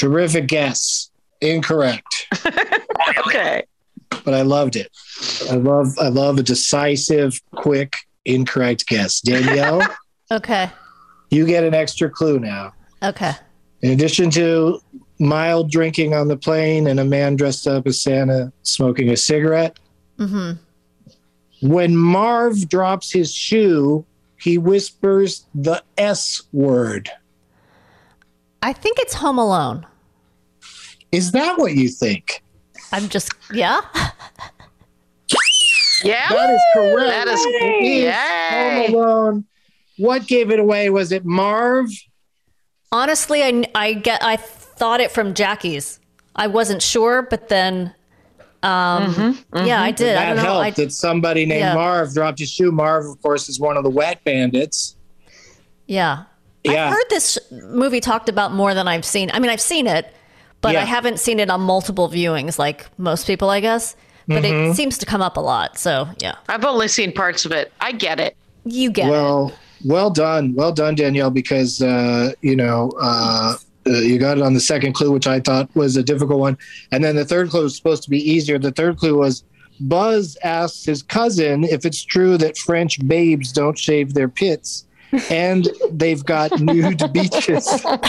Terrific guess. Incorrect. Okay. But I loved it. I love I love a decisive, quick, incorrect guess. Danielle, Okay. you get an extra clue now. Okay. In addition to mild drinking on the plane and a man dressed up as Santa smoking a cigarette, Mm-hmm. when Marv drops his shoe, he whispers the S word. I think it's Home Alone. Is that what you think? I'm just, yeah. Yeah. That is correct. That is It is Yay. Home Alone. What gave it away? Was it Marv? Honestly, I, I get, I thought it from Jackie's. I wasn't sure, but then, um, Mm-hmm, yeah, I did. That I don't know. helped I, that somebody named Yeah. Marv dropped his shoe. Marv, of course, is one of the Wet Bandits. yeah. Yeah. I've heard this movie talked about more than I've seen. I mean, I've seen it, but Yeah. I haven't seen it on multiple viewings like most people, I guess. But Mm-hmm. it seems to come up a lot. So, yeah. I've only seen parts of it. I get it. You get it. Well, well done. Well done, Danielle, because, uh, you know, uh, uh, you got it on the second clue, which I thought was a difficult one. And then the third clue was supposed to be easier. The third clue was Buzz asks his cousin if it's true that French babes don't shave their pits. And they've got nude beaches.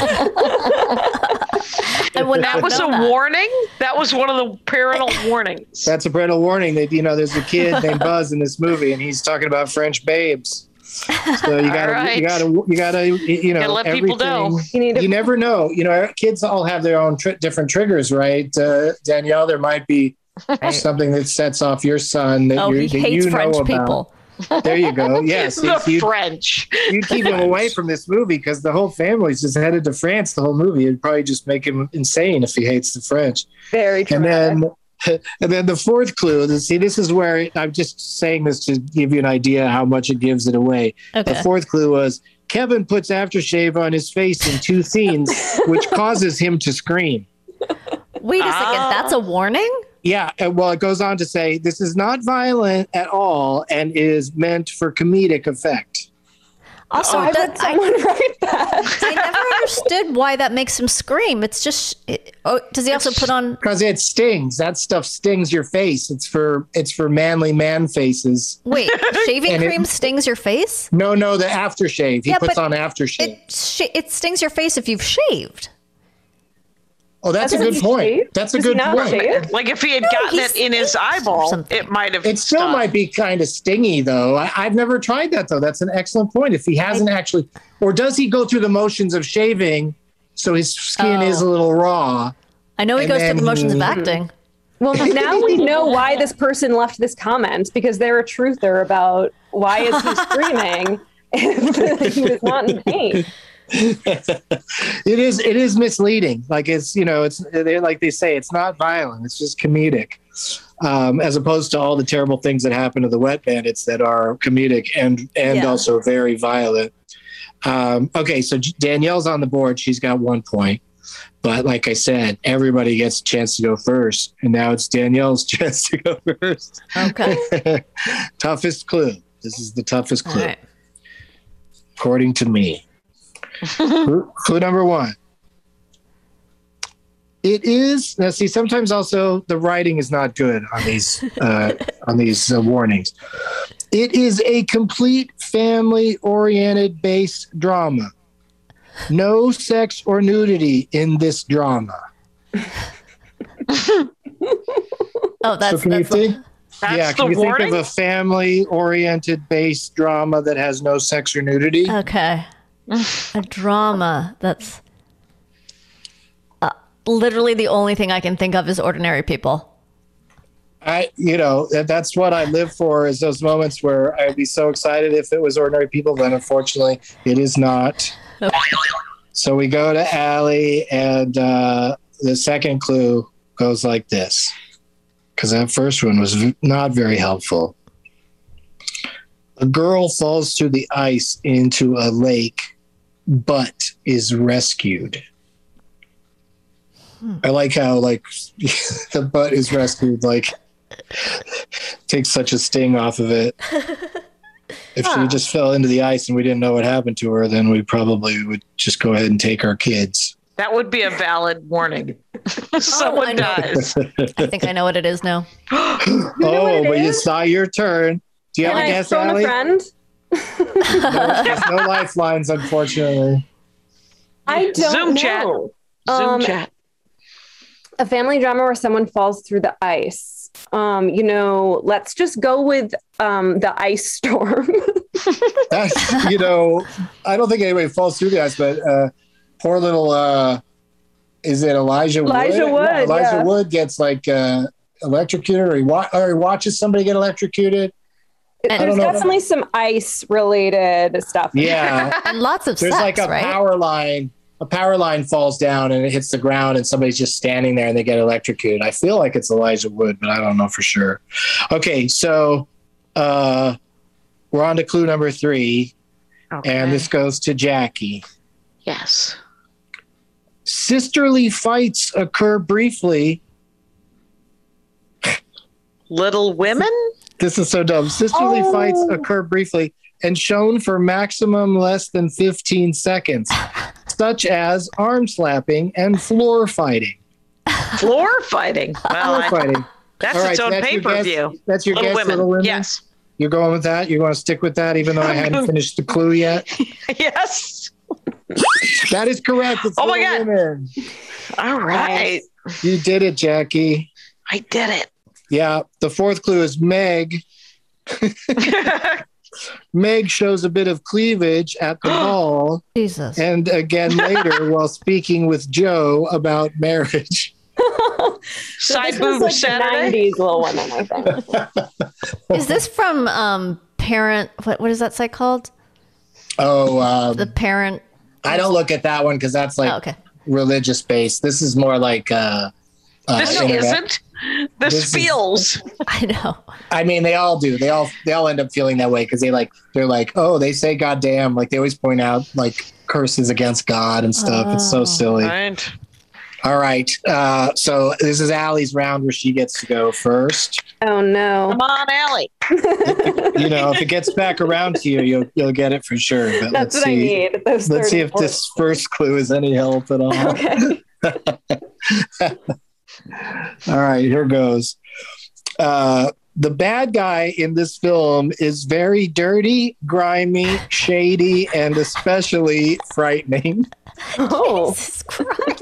I would That not was a know that. warning. That was one of the parental warnings. That's a parental warning that, you know, there's a kid named Buzz in this movie and he's talking about French babes. So you gotta, right. you gotta, you gotta, you know, Gotta let people know. everything- You need to You never know. You know, kids all have their own tri- different triggers, right? Uh, Danielle, there might be something that sets off your son that, Oh, you he that hates you French know about. people. There you go. Yes, the you French. you keep him away from this movie because the whole family's just headed to France. The whole movie, it'd probably just make him insane if he hates the French. very And traumatic. then, and then the fourth clue. See, this is where I'm just saying this to give you an idea how much it gives it away. Okay. The fourth clue was Kevin puts aftershave on his face in two scenes, which causes him to scream. Wait a second. Ah. That's a warning? Yeah, and well, it goes on to say this is not violent at all and is meant for comedic effect. Also, Why that, would someone write that? I, I never understood why that makes him scream. It's just, it, oh, does he also put on? Because it stings. That stuff stings your face. It's for it's for manly man faces. Wait, shaving And it- cream stings your face? No, no, the aftershave. He Yeah, puts but on aftershave. It sh- it stings your face if you've shaved. Oh, that's a Doesn't good he point. shave? That's a Does he good not point. shave? Like if he had gotten he's it in his aged or eyeball, something. it might have. It still stung. might be kind of stingy, though. I, I've never tried that, though. That's an excellent point. If he hasn't actually, or does he go through the motions of shaving so his skin Oh. is a little raw? I know he And goes through then the motions of he- acting. Well, now we know why this person left this comment because they're a truther about why is he screaming if he was not in pain. It is. It is misleading. Like it's, you know, it's they like they say, it's not violent. It's just comedic, um, as opposed to all the terrible things that happen to the Wet Bandits that are comedic and and Yeah. also very violent. Um, okay, so Danielle's on the board. She's got one point. But like I said, everybody gets a chance to go first. And now it's Danielle's chance to go first. Okay. Toughest clue. This is the toughest All clue, right. according to me. clue, clue number one. It is, now see, sometimes also the writing is not good on these, uh, on these uh, warnings. It is a complete family-oriented based drama. No sex or nudity in this drama. Oh, that's so can you that's think? That's yeah, the can you warning. think of a family-oriented based drama that has no sex or nudity? okay. A drama that's uh, literally the only thing I can think of is Ordinary People. I, you know, that, that's what I live for is those moments where I'd be so excited if it was Ordinary People, but unfortunately it is not. So we go to Allie, and uh, the second clue goes like this, because that first one was v- not very helpful. A girl falls through the ice into a lake, but is rescued. I like how, like, the butt is rescued, like, takes such a sting off of it. If she just fell into the ice and we didn't know what happened to her, then we probably would just go ahead and take our kids. That would be a valid warning. Someone I know. dies. I think I know what it is now. Oh, it but you is? saw your turn. Do you Can have a I guess, phone Allie? a friend? No, there's no lifelines, unfortunately. I don't Zoom know. chat. Zoom Um, chat. A family drama where someone falls through the ice. Um, you know, let's just go with um, the ice storm. That's, you know, I don't think anybody falls through the ice, but uh, poor little, uh, is it Elijah, Elijah Wood? Wood, Yeah, Elijah yeah. Wood gets like uh, electrocuted, or he, wa- or he watches somebody get electrocuted. I There's don't know. definitely some ice related stuff. Yeah. And lots of There's sex, like a right? power line. A power line falls down and it hits the ground, and somebody's just standing there and they get electrocuted. I feel like it's Elijah Wood, but I don't know for sure. Okay, so uh, we're on to clue number three, Okay. and this goes to Jackie. Yes. Sisterly fights occur briefly. Little Women? This is so dumb. Sisterly Oh. fights occur briefly and shown for maximum less than fifteen seconds, such as arm slapping and floor fighting. Floor fighting. Well, Floor I- fighting. that's All right, its own that's your guess- pay-per-view. That's your Little guess, Women. Little Women? Yes. You're going with that? You're going to stick with that, even though I hadn't finished the clue yet? Yes. That is correct. It's Oh my Little God. Women. All right. You did it, Jackie. I did it. Yeah. The fourth clue is Meg. Meg shows a bit of cleavage at the ball, Jesus. and again later while speaking with Joe about marriage. Side This was boob like Saturday. nineties Little Women, I think. Is this from um Parent? What what is that site called? Oh, um, The Parent. I don't look at that one because that's like Oh, okay. religious based. This is more like uh, uh, This internet. isn't. The This is- Spiels. I know. I mean, they all do. They all they all end up feeling that way because they like they're like, oh, they say goddamn, like they always point out like curses against God and stuff. It's so silly. Right. All right, uh, so this is Allie's round where she gets to go first. Oh no. Come on, Allie. You know, if it gets back around to you, you'll you'll get it for sure. But That's let's what see. I need. Those Let's see if thirty-four. this first clue is any help at all. Okay. All right, here goes. Uh, the bad guy in this film is very dirty, grimy, shady, and especially frightening. Oh. Jesus Christ.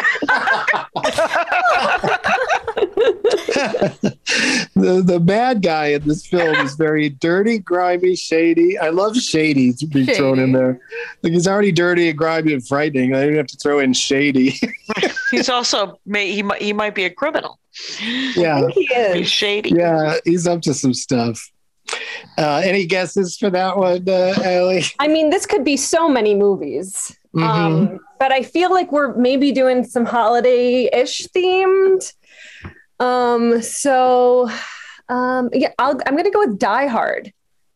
the the bad guy in this film is very dirty, grimy, shady. I love shady to be thrown in there. Like he's already dirty and grimy and frightening. I don't have to throw in shady. He's also may he might he might be a criminal. Yeah, He is. He's shady. yeah, he's up to some stuff. Uh, any guesses for that one, uh, Allie? I mean, this could be so many movies. Mhm. Um, but I feel like we're maybe doing some holiday-ish themed. Um, so um, yeah, I'll, I'm gonna go with Die Hard.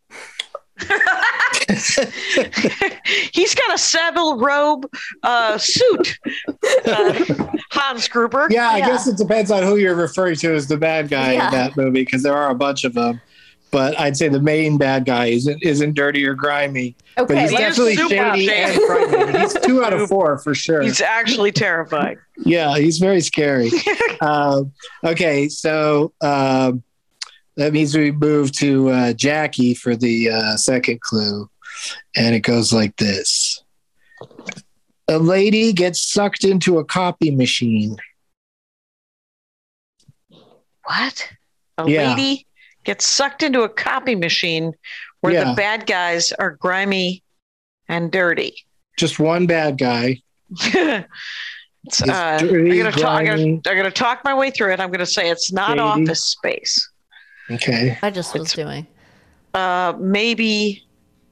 He's got a Savile robe uh, suit. Uh, Hans Gruber. Yeah, I Yeah. guess it depends on who you're referring to as the bad guy Yeah. in that movie, because there are a bunch of them. But I'd say the main bad guy isn't isn't dirty or grimy, but Okay, he's He is definitely super shady shady. and frightening. He's two out of four for sure. He's actually terrifying. Yeah, he's very scary. um, okay, so um, that means we move to uh, Jackie for the uh, second clue, and it goes like this: a lady gets sucked into a copy machine. What? A Yeah. lady gets sucked into a copy machine where Yeah. the bad guys are grimy and dirty. Just one bad guy. It's, It's uh, dirty, I'm gonna talk. I'm grimy. gonna, I'm gonna talk my way through it. I'm gonna say it's not Shady. Office Space. Okay. I just was doing. Uh, maybe.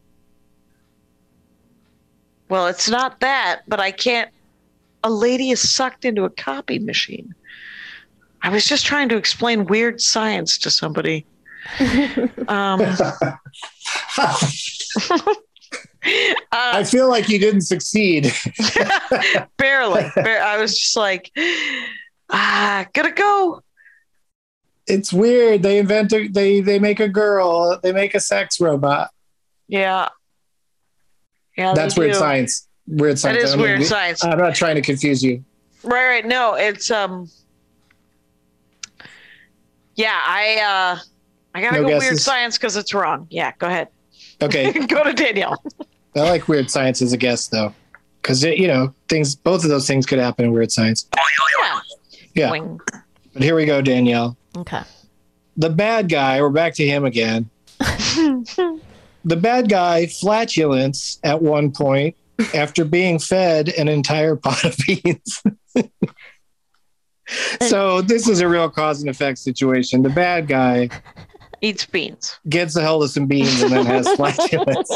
Well, it's not that, but I can't. A lady is sucked into a copy machine. I was just trying to explain weird science to somebody. Um, I uh, feel like you didn't succeed. barely. Bar- I was just like, ah, gotta go. It's weird. They invent a, they they make a girl. They make a sex robot. Yeah. Yeah. That's they weird do. science. Weird Science. That is I don't Weird mean- Science. I'm not trying to confuse you. Right, right. No, it's um. Yeah, I uh, I gotta No go Weird guesses? Science because it's wrong. Yeah, go ahead. Okay. Go to Danielle. I like Weird Science as a guess, though. Because, you know, things, both of those things could happen in Weird Science. Yeah. Yeah. Wing. But here we go, Danielle. Okay. The bad guy, we're back to him again. The bad guy, flatulence at one point after being fed an entire pot of beans. So this is a real cause and effect situation. The bad guy Eats beans. gets a hold of some beans and then has flatulence.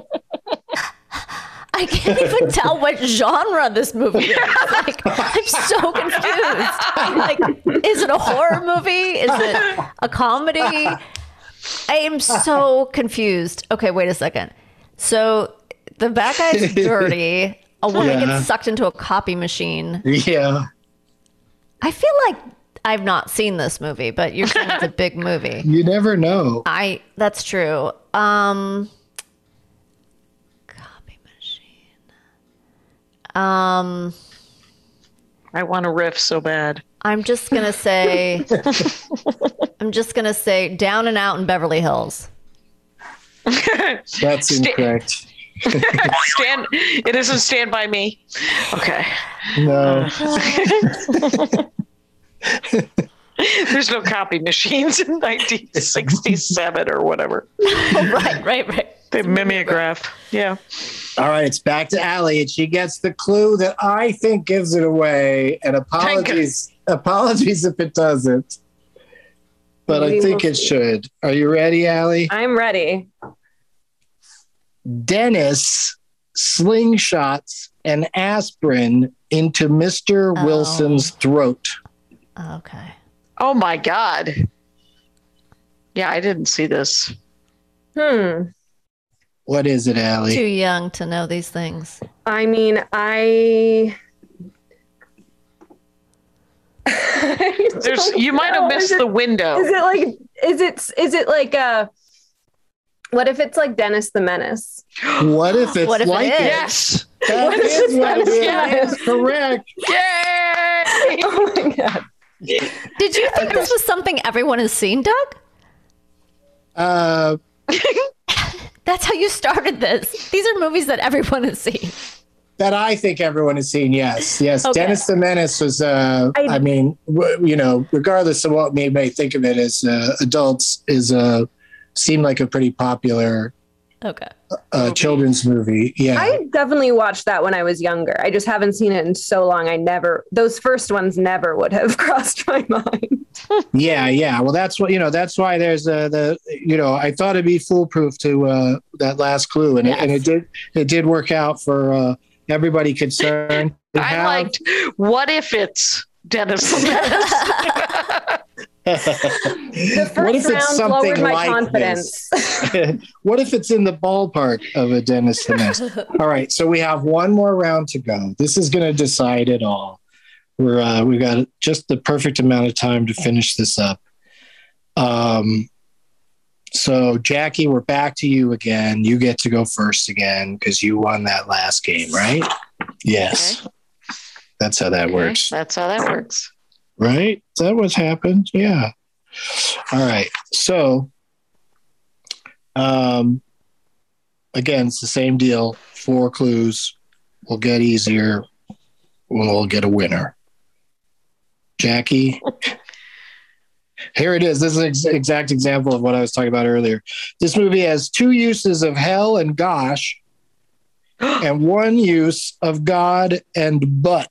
I can't even tell what genre this movie is. Like, I'm so confused. I'm like, is it a horror movie? Is it a comedy? I am so confused. Okay, wait a second. So the bad guy's dirty. A woman Yeah. gets sucked into a copy machine. Yeah. I feel like I've not seen this movie, but you're saying it's a big movie. You never know. I that's true. Um copy machine. Um I want to riff so bad. I'm just gonna say I'm just gonna say Down and Out in Beverly Hills. That's incorrect. Stand. It isn't Stand By Me. Okay. No. There's no copy machines in nineteen sixty-seven or whatever. right, right, right. The mimeograph. Yeah. All right, it's back to Allie, and she gets the clue that I think gives it away. And apologies, apologies if it doesn't. But I We think will it should. Are you ready, Allie? I'm ready. Dennis slingshots an aspirin into Mister Oh. Wilson's throat. Okay. Oh my God. Yeah, I didn't see this. Hmm. What is it, Too Allie? young to know these things. I mean, I. There's. You might have know. missed Is it- the window. Is it like? Is it? Is it like a? What if it's like Dennis the Menace? What if it's What if it like is? it? Yes. That What if is it's what it Dennis is. Correct. Yay! Oh my God. Did you think this was something everyone has seen, Doug? Uh, That's how you started this. These are movies that everyone has seen. that I think everyone has seen. Yes, yes. Okay. Dennis the Menace was. Uh, I, I- mean, w- you know, regardless of what we may think of it as uh, adults, is uh, seemed like a pretty popular Okay. uh, children's movie. Yeah. I definitely watched that when I was younger. I just haven't seen it in so long. I never, those first ones never would have crossed my mind. Yeah, yeah. Well, that's what you know. That's why there's uh, the you know. I thought it'd be foolproof to uh, that last clue, and, Yes. it, and it did. It did work out for uh, everybody concerned. We I have- liked. What if it's Dennis the Menace? The first What if it's round something lowered my like confidence. What if it's in the ballpark of a Dennis the Menace? All right, so we have one more round to go. This is going to decide it all. We're uh, we got just the perfect amount of time to finish this up. Um, so Jackie, we're back to you again. You get to go first again because you won that last game, right? Yes, that's how that works. That's how that works. Right? Is that what's happened? Yeah. All right. So, um, again, it's the same deal. Four clues will get easier. We'll get a winner. Jackie. Here it is. This is an ex- exact example of what I was talking about earlier. This movie has two uses of hell and gosh, and one use of God and but.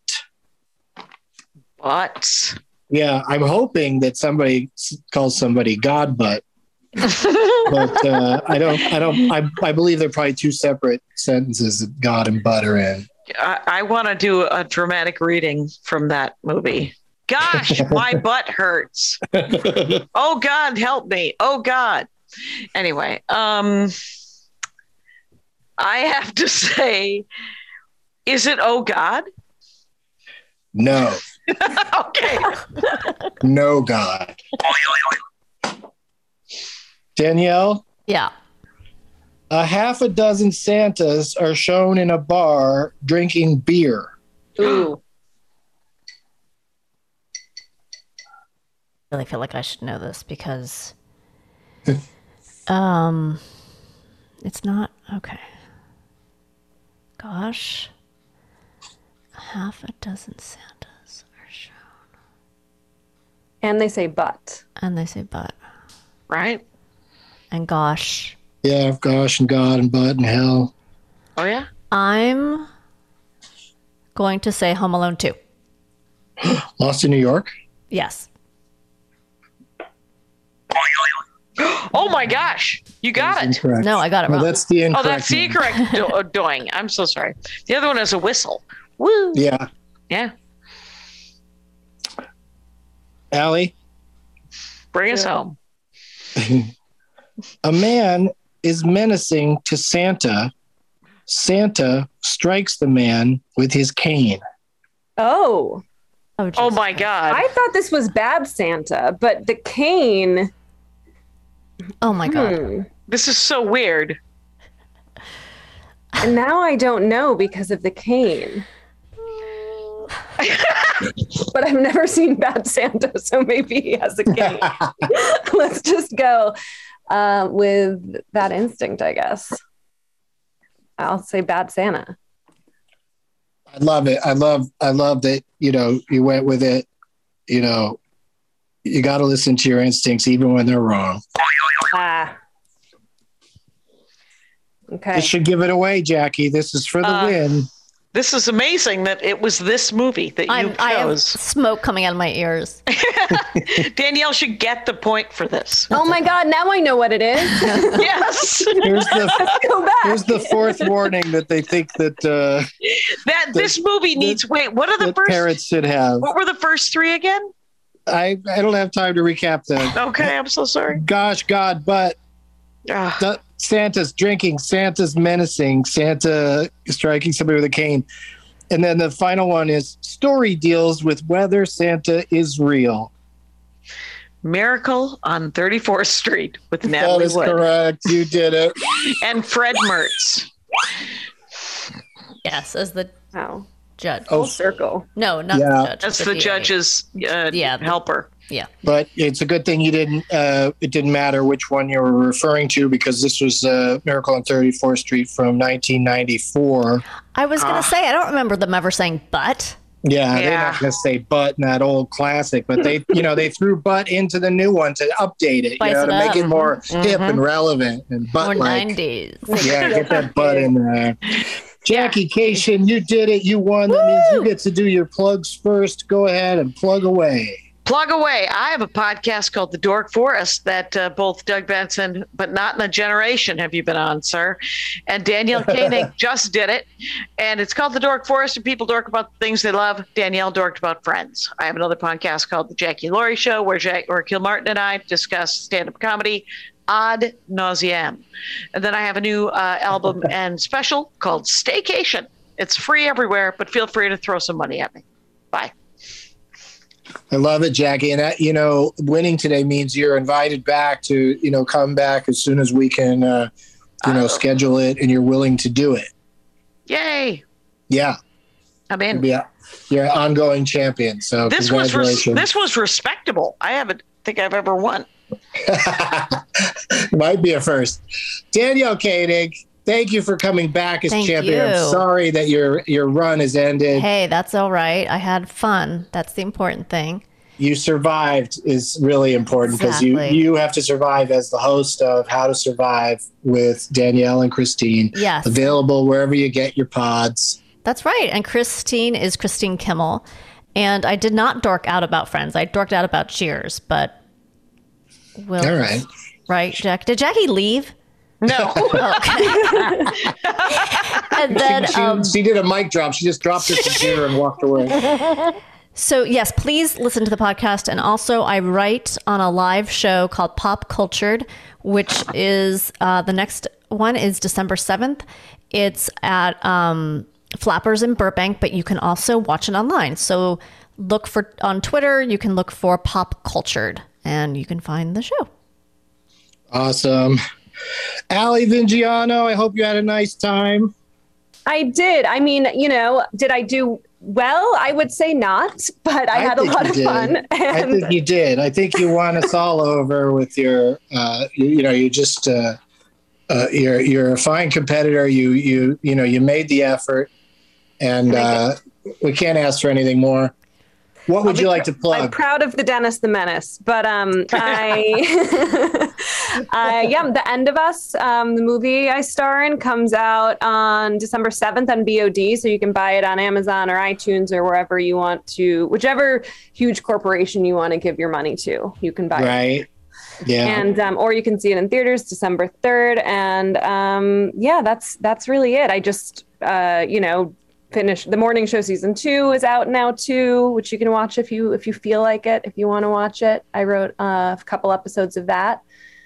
But Yeah, I'm hoping that somebody s- calls somebody God butt, but uh, I don't. I don't. I, I believe they're probably two separate sentences that God and butt are in. I, I want to do a dramatic reading from that movie. Gosh, my butt hurts. Oh God, help me. Oh God. Anyway, um, I have to say, is it oh God? No, Okay. no God. Danielle, Yeah. A half a dozen Santas are shown in a bar drinking beer. Ooh. I really feel like I should know this because um, it's not okay. Gosh, half a dozen Santas are shown, And they say but. and they say but, Right? and gosh, Yeah, gosh and God and butt and hell. Oh, yeah? I'm going to say Home Alone two. Lost in New York? Yes. Oh, my gosh. You got it. Incorrect. No, I got it No, wrong. that's the Oh, incorrect. that's the one. incorrect do- uh, doing. I'm so sorry. The other one is a whistle. Woo. Yeah. Yeah. Allie, Bring us home. a man is menacing to Santa. Santa strikes the man with his cane. Oh. Oh, Oh, geez. my God. I thought this was Bad Santa, but the cane. Oh my god. Hmm. This is so weird. And now I don't know because of the cane. But I've never seen Bad Santa, so maybe he has a cane. Let's just go uh, with that instinct, I guess. I'll say Bad Santa. I love it. I love I love that, you know, you went with it. You know, you got to listen to your instincts even when they're wrong. Ah. Okay. This should give it away, Jackie. This is for the Uh, win. This is amazing that it was this movie that you I'm, I have chose. smoke coming out of my ears. Danielle should get the point for this. Oh my God, now I know what it is. Yes. Here's the Go back. here's the fourth warning that they think that uh, That this movie needs wait, what are the that first parents should have. what were the first three again? I I don't have time to recap them. Okay, I'm so sorry. Gosh, God, but Ah, the, Santa's drinking, Santa's menacing, Santa striking somebody with a cane. And then the final one is story deals with whether Santa is real. Miracle on thirty-fourth Street with That Natalie is Wood correct. You did it. and Fred Mertz. Yes, as the Wow. judge. Oh, Full circle. No, not Yeah. the judge. That's the the D A. judge's uh, Yeah. helper. Yeah. but it's a good thing you didn't. Uh, it didn't matter which one you were referring to because this was uh, Miracle on thirty-fourth Street from nineteen ninety-four. I was Ah. going to say, I don't remember them ever saying but. Yeah, they're Yeah. not going to say "but" in that old classic, but they, you know, they threw "but" into the new one to update it, you Spice know, it to make up. it more hip Mhm. and relevant and Or butt-like. nineties. Yeah, get that butt in there. Jackie Cation, you did it. You won. That means you get to do your plugs first. Go ahead and plug away. Plug away. I have a podcast called The Dork Forest that uh, both Doug Benson, but not in a generation, have you been on, sir? And Danielle Koenig just did it. And it's called The Dork Forest, and people dork about the things they love. Danielle dorked about Friends. I have another podcast called The Jackie Laurie Show, where Jack or Kilmartin and I discuss stand-up comedy ad nauseam. And then I have a new uh, album and special called Staycation. It's free everywhere, but feel free to throw some money at me. Bye. I love it, Jackie. And that, you know, winning today means you're invited back to, you know, come back as soon as we can, uh, you know, Uh-oh. schedule it, and you're willing to do it. Yay. Yeah. I'm in. Yeah. You're an ongoing champion. So This was res- congratulations. this was respectable. I haven't think I've ever won. Might be a first. Danielle Koenig, thank you for coming back as Thank champion. I'm you. sorry that your your run has ended. Hey, that's all right. I had fun. That's the important thing. You survived is really important because you Exactly. you have to survive as the host of How to Survive with Danielle and Christine. Yes. Available wherever you get your pods. That's right. And Christine is Christine Kimmel. And I did not dork out about Friends. I dorked out about Cheers, but we'll, All right. right, Jack. Did Jackie leave? No. Oh, okay. And then she, um, she did a mic drop. She just dropped her computer and walked away. So, yes, please listen to the podcast. And also, I write on a live show called Pop Cultured, which is uh, the next one is December seventh. It's at um, Flappers in Burbank, but you can also watch it online. So, look for on Twitter, you can look for Pop Cultured and you can find the show. Awesome. Ali Vingiano, I hope you had a nice time. I did. I mean, you know, did I do well? I would say not, but I, I had a lot of did. fun. And... I think you did. I think you won us all over with your, uh, you, you know, you just, uh, uh, you're you're a fine competitor. You you you know, you made the effort, and uh, we can't ask for anything more. What would you like to plug? I'm proud of the Dennis the Menace, but um, I, I yeah, The End of Us, um, the movie I star in, comes out on December seventh on V O D, so you can buy it on Amazon or iTunes or wherever you want to, whichever huge corporation you want to give your money to, you can buy right. it. Right. Yeah. And um, or you can see it in theaters December third, and um, yeah, that's that's really it. I just uh, you know. Finish the morning show season two is out now too, which you can watch if you if you feel like it, if you want to watch it. I wrote uh, a couple episodes of that,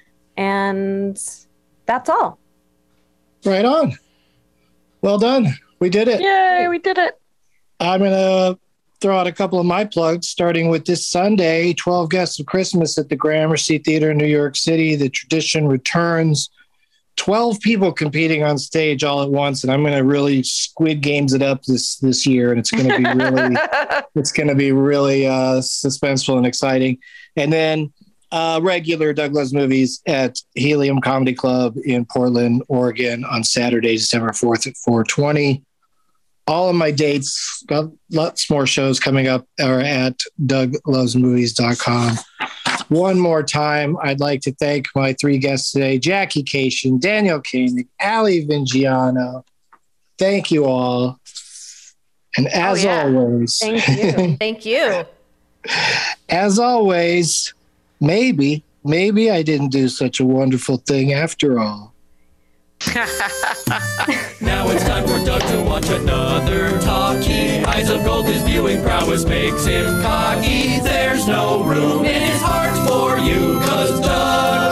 and that's all. Right on. Well done. We did it. Yay, we did it. I'm gonna throw out a couple of my plugs, starting with this Sunday, twelve Guests of Christmas at the Gramercy Theater in New York City. The tradition returns. twelve people competing on stage all at once, and I'm going to really Squid Games it up this this year, and it's going to be really it's going to be really uh, suspenseful and exciting. And then uh, regular Doug Loves Movies at Helium Comedy Club in Portland, Oregon, on Saturday, December fourth at four twenty. All of my dates, got lots more shows coming up, are at doug loves movies dot com. One more time, I'd like to thank my three guests today, Jackie Cation, Daniel Koenig, Ali Vingiano. Thank you all. And as oh, yeah. always... Thank you. Thank you. As always, maybe, maybe I didn't do such a wonderful thing after all. Now it's time for Doug to watch another talkie. Eyes of gold, his viewing prowess makes him cocky. There's no room in his heart for you, 'cause Doug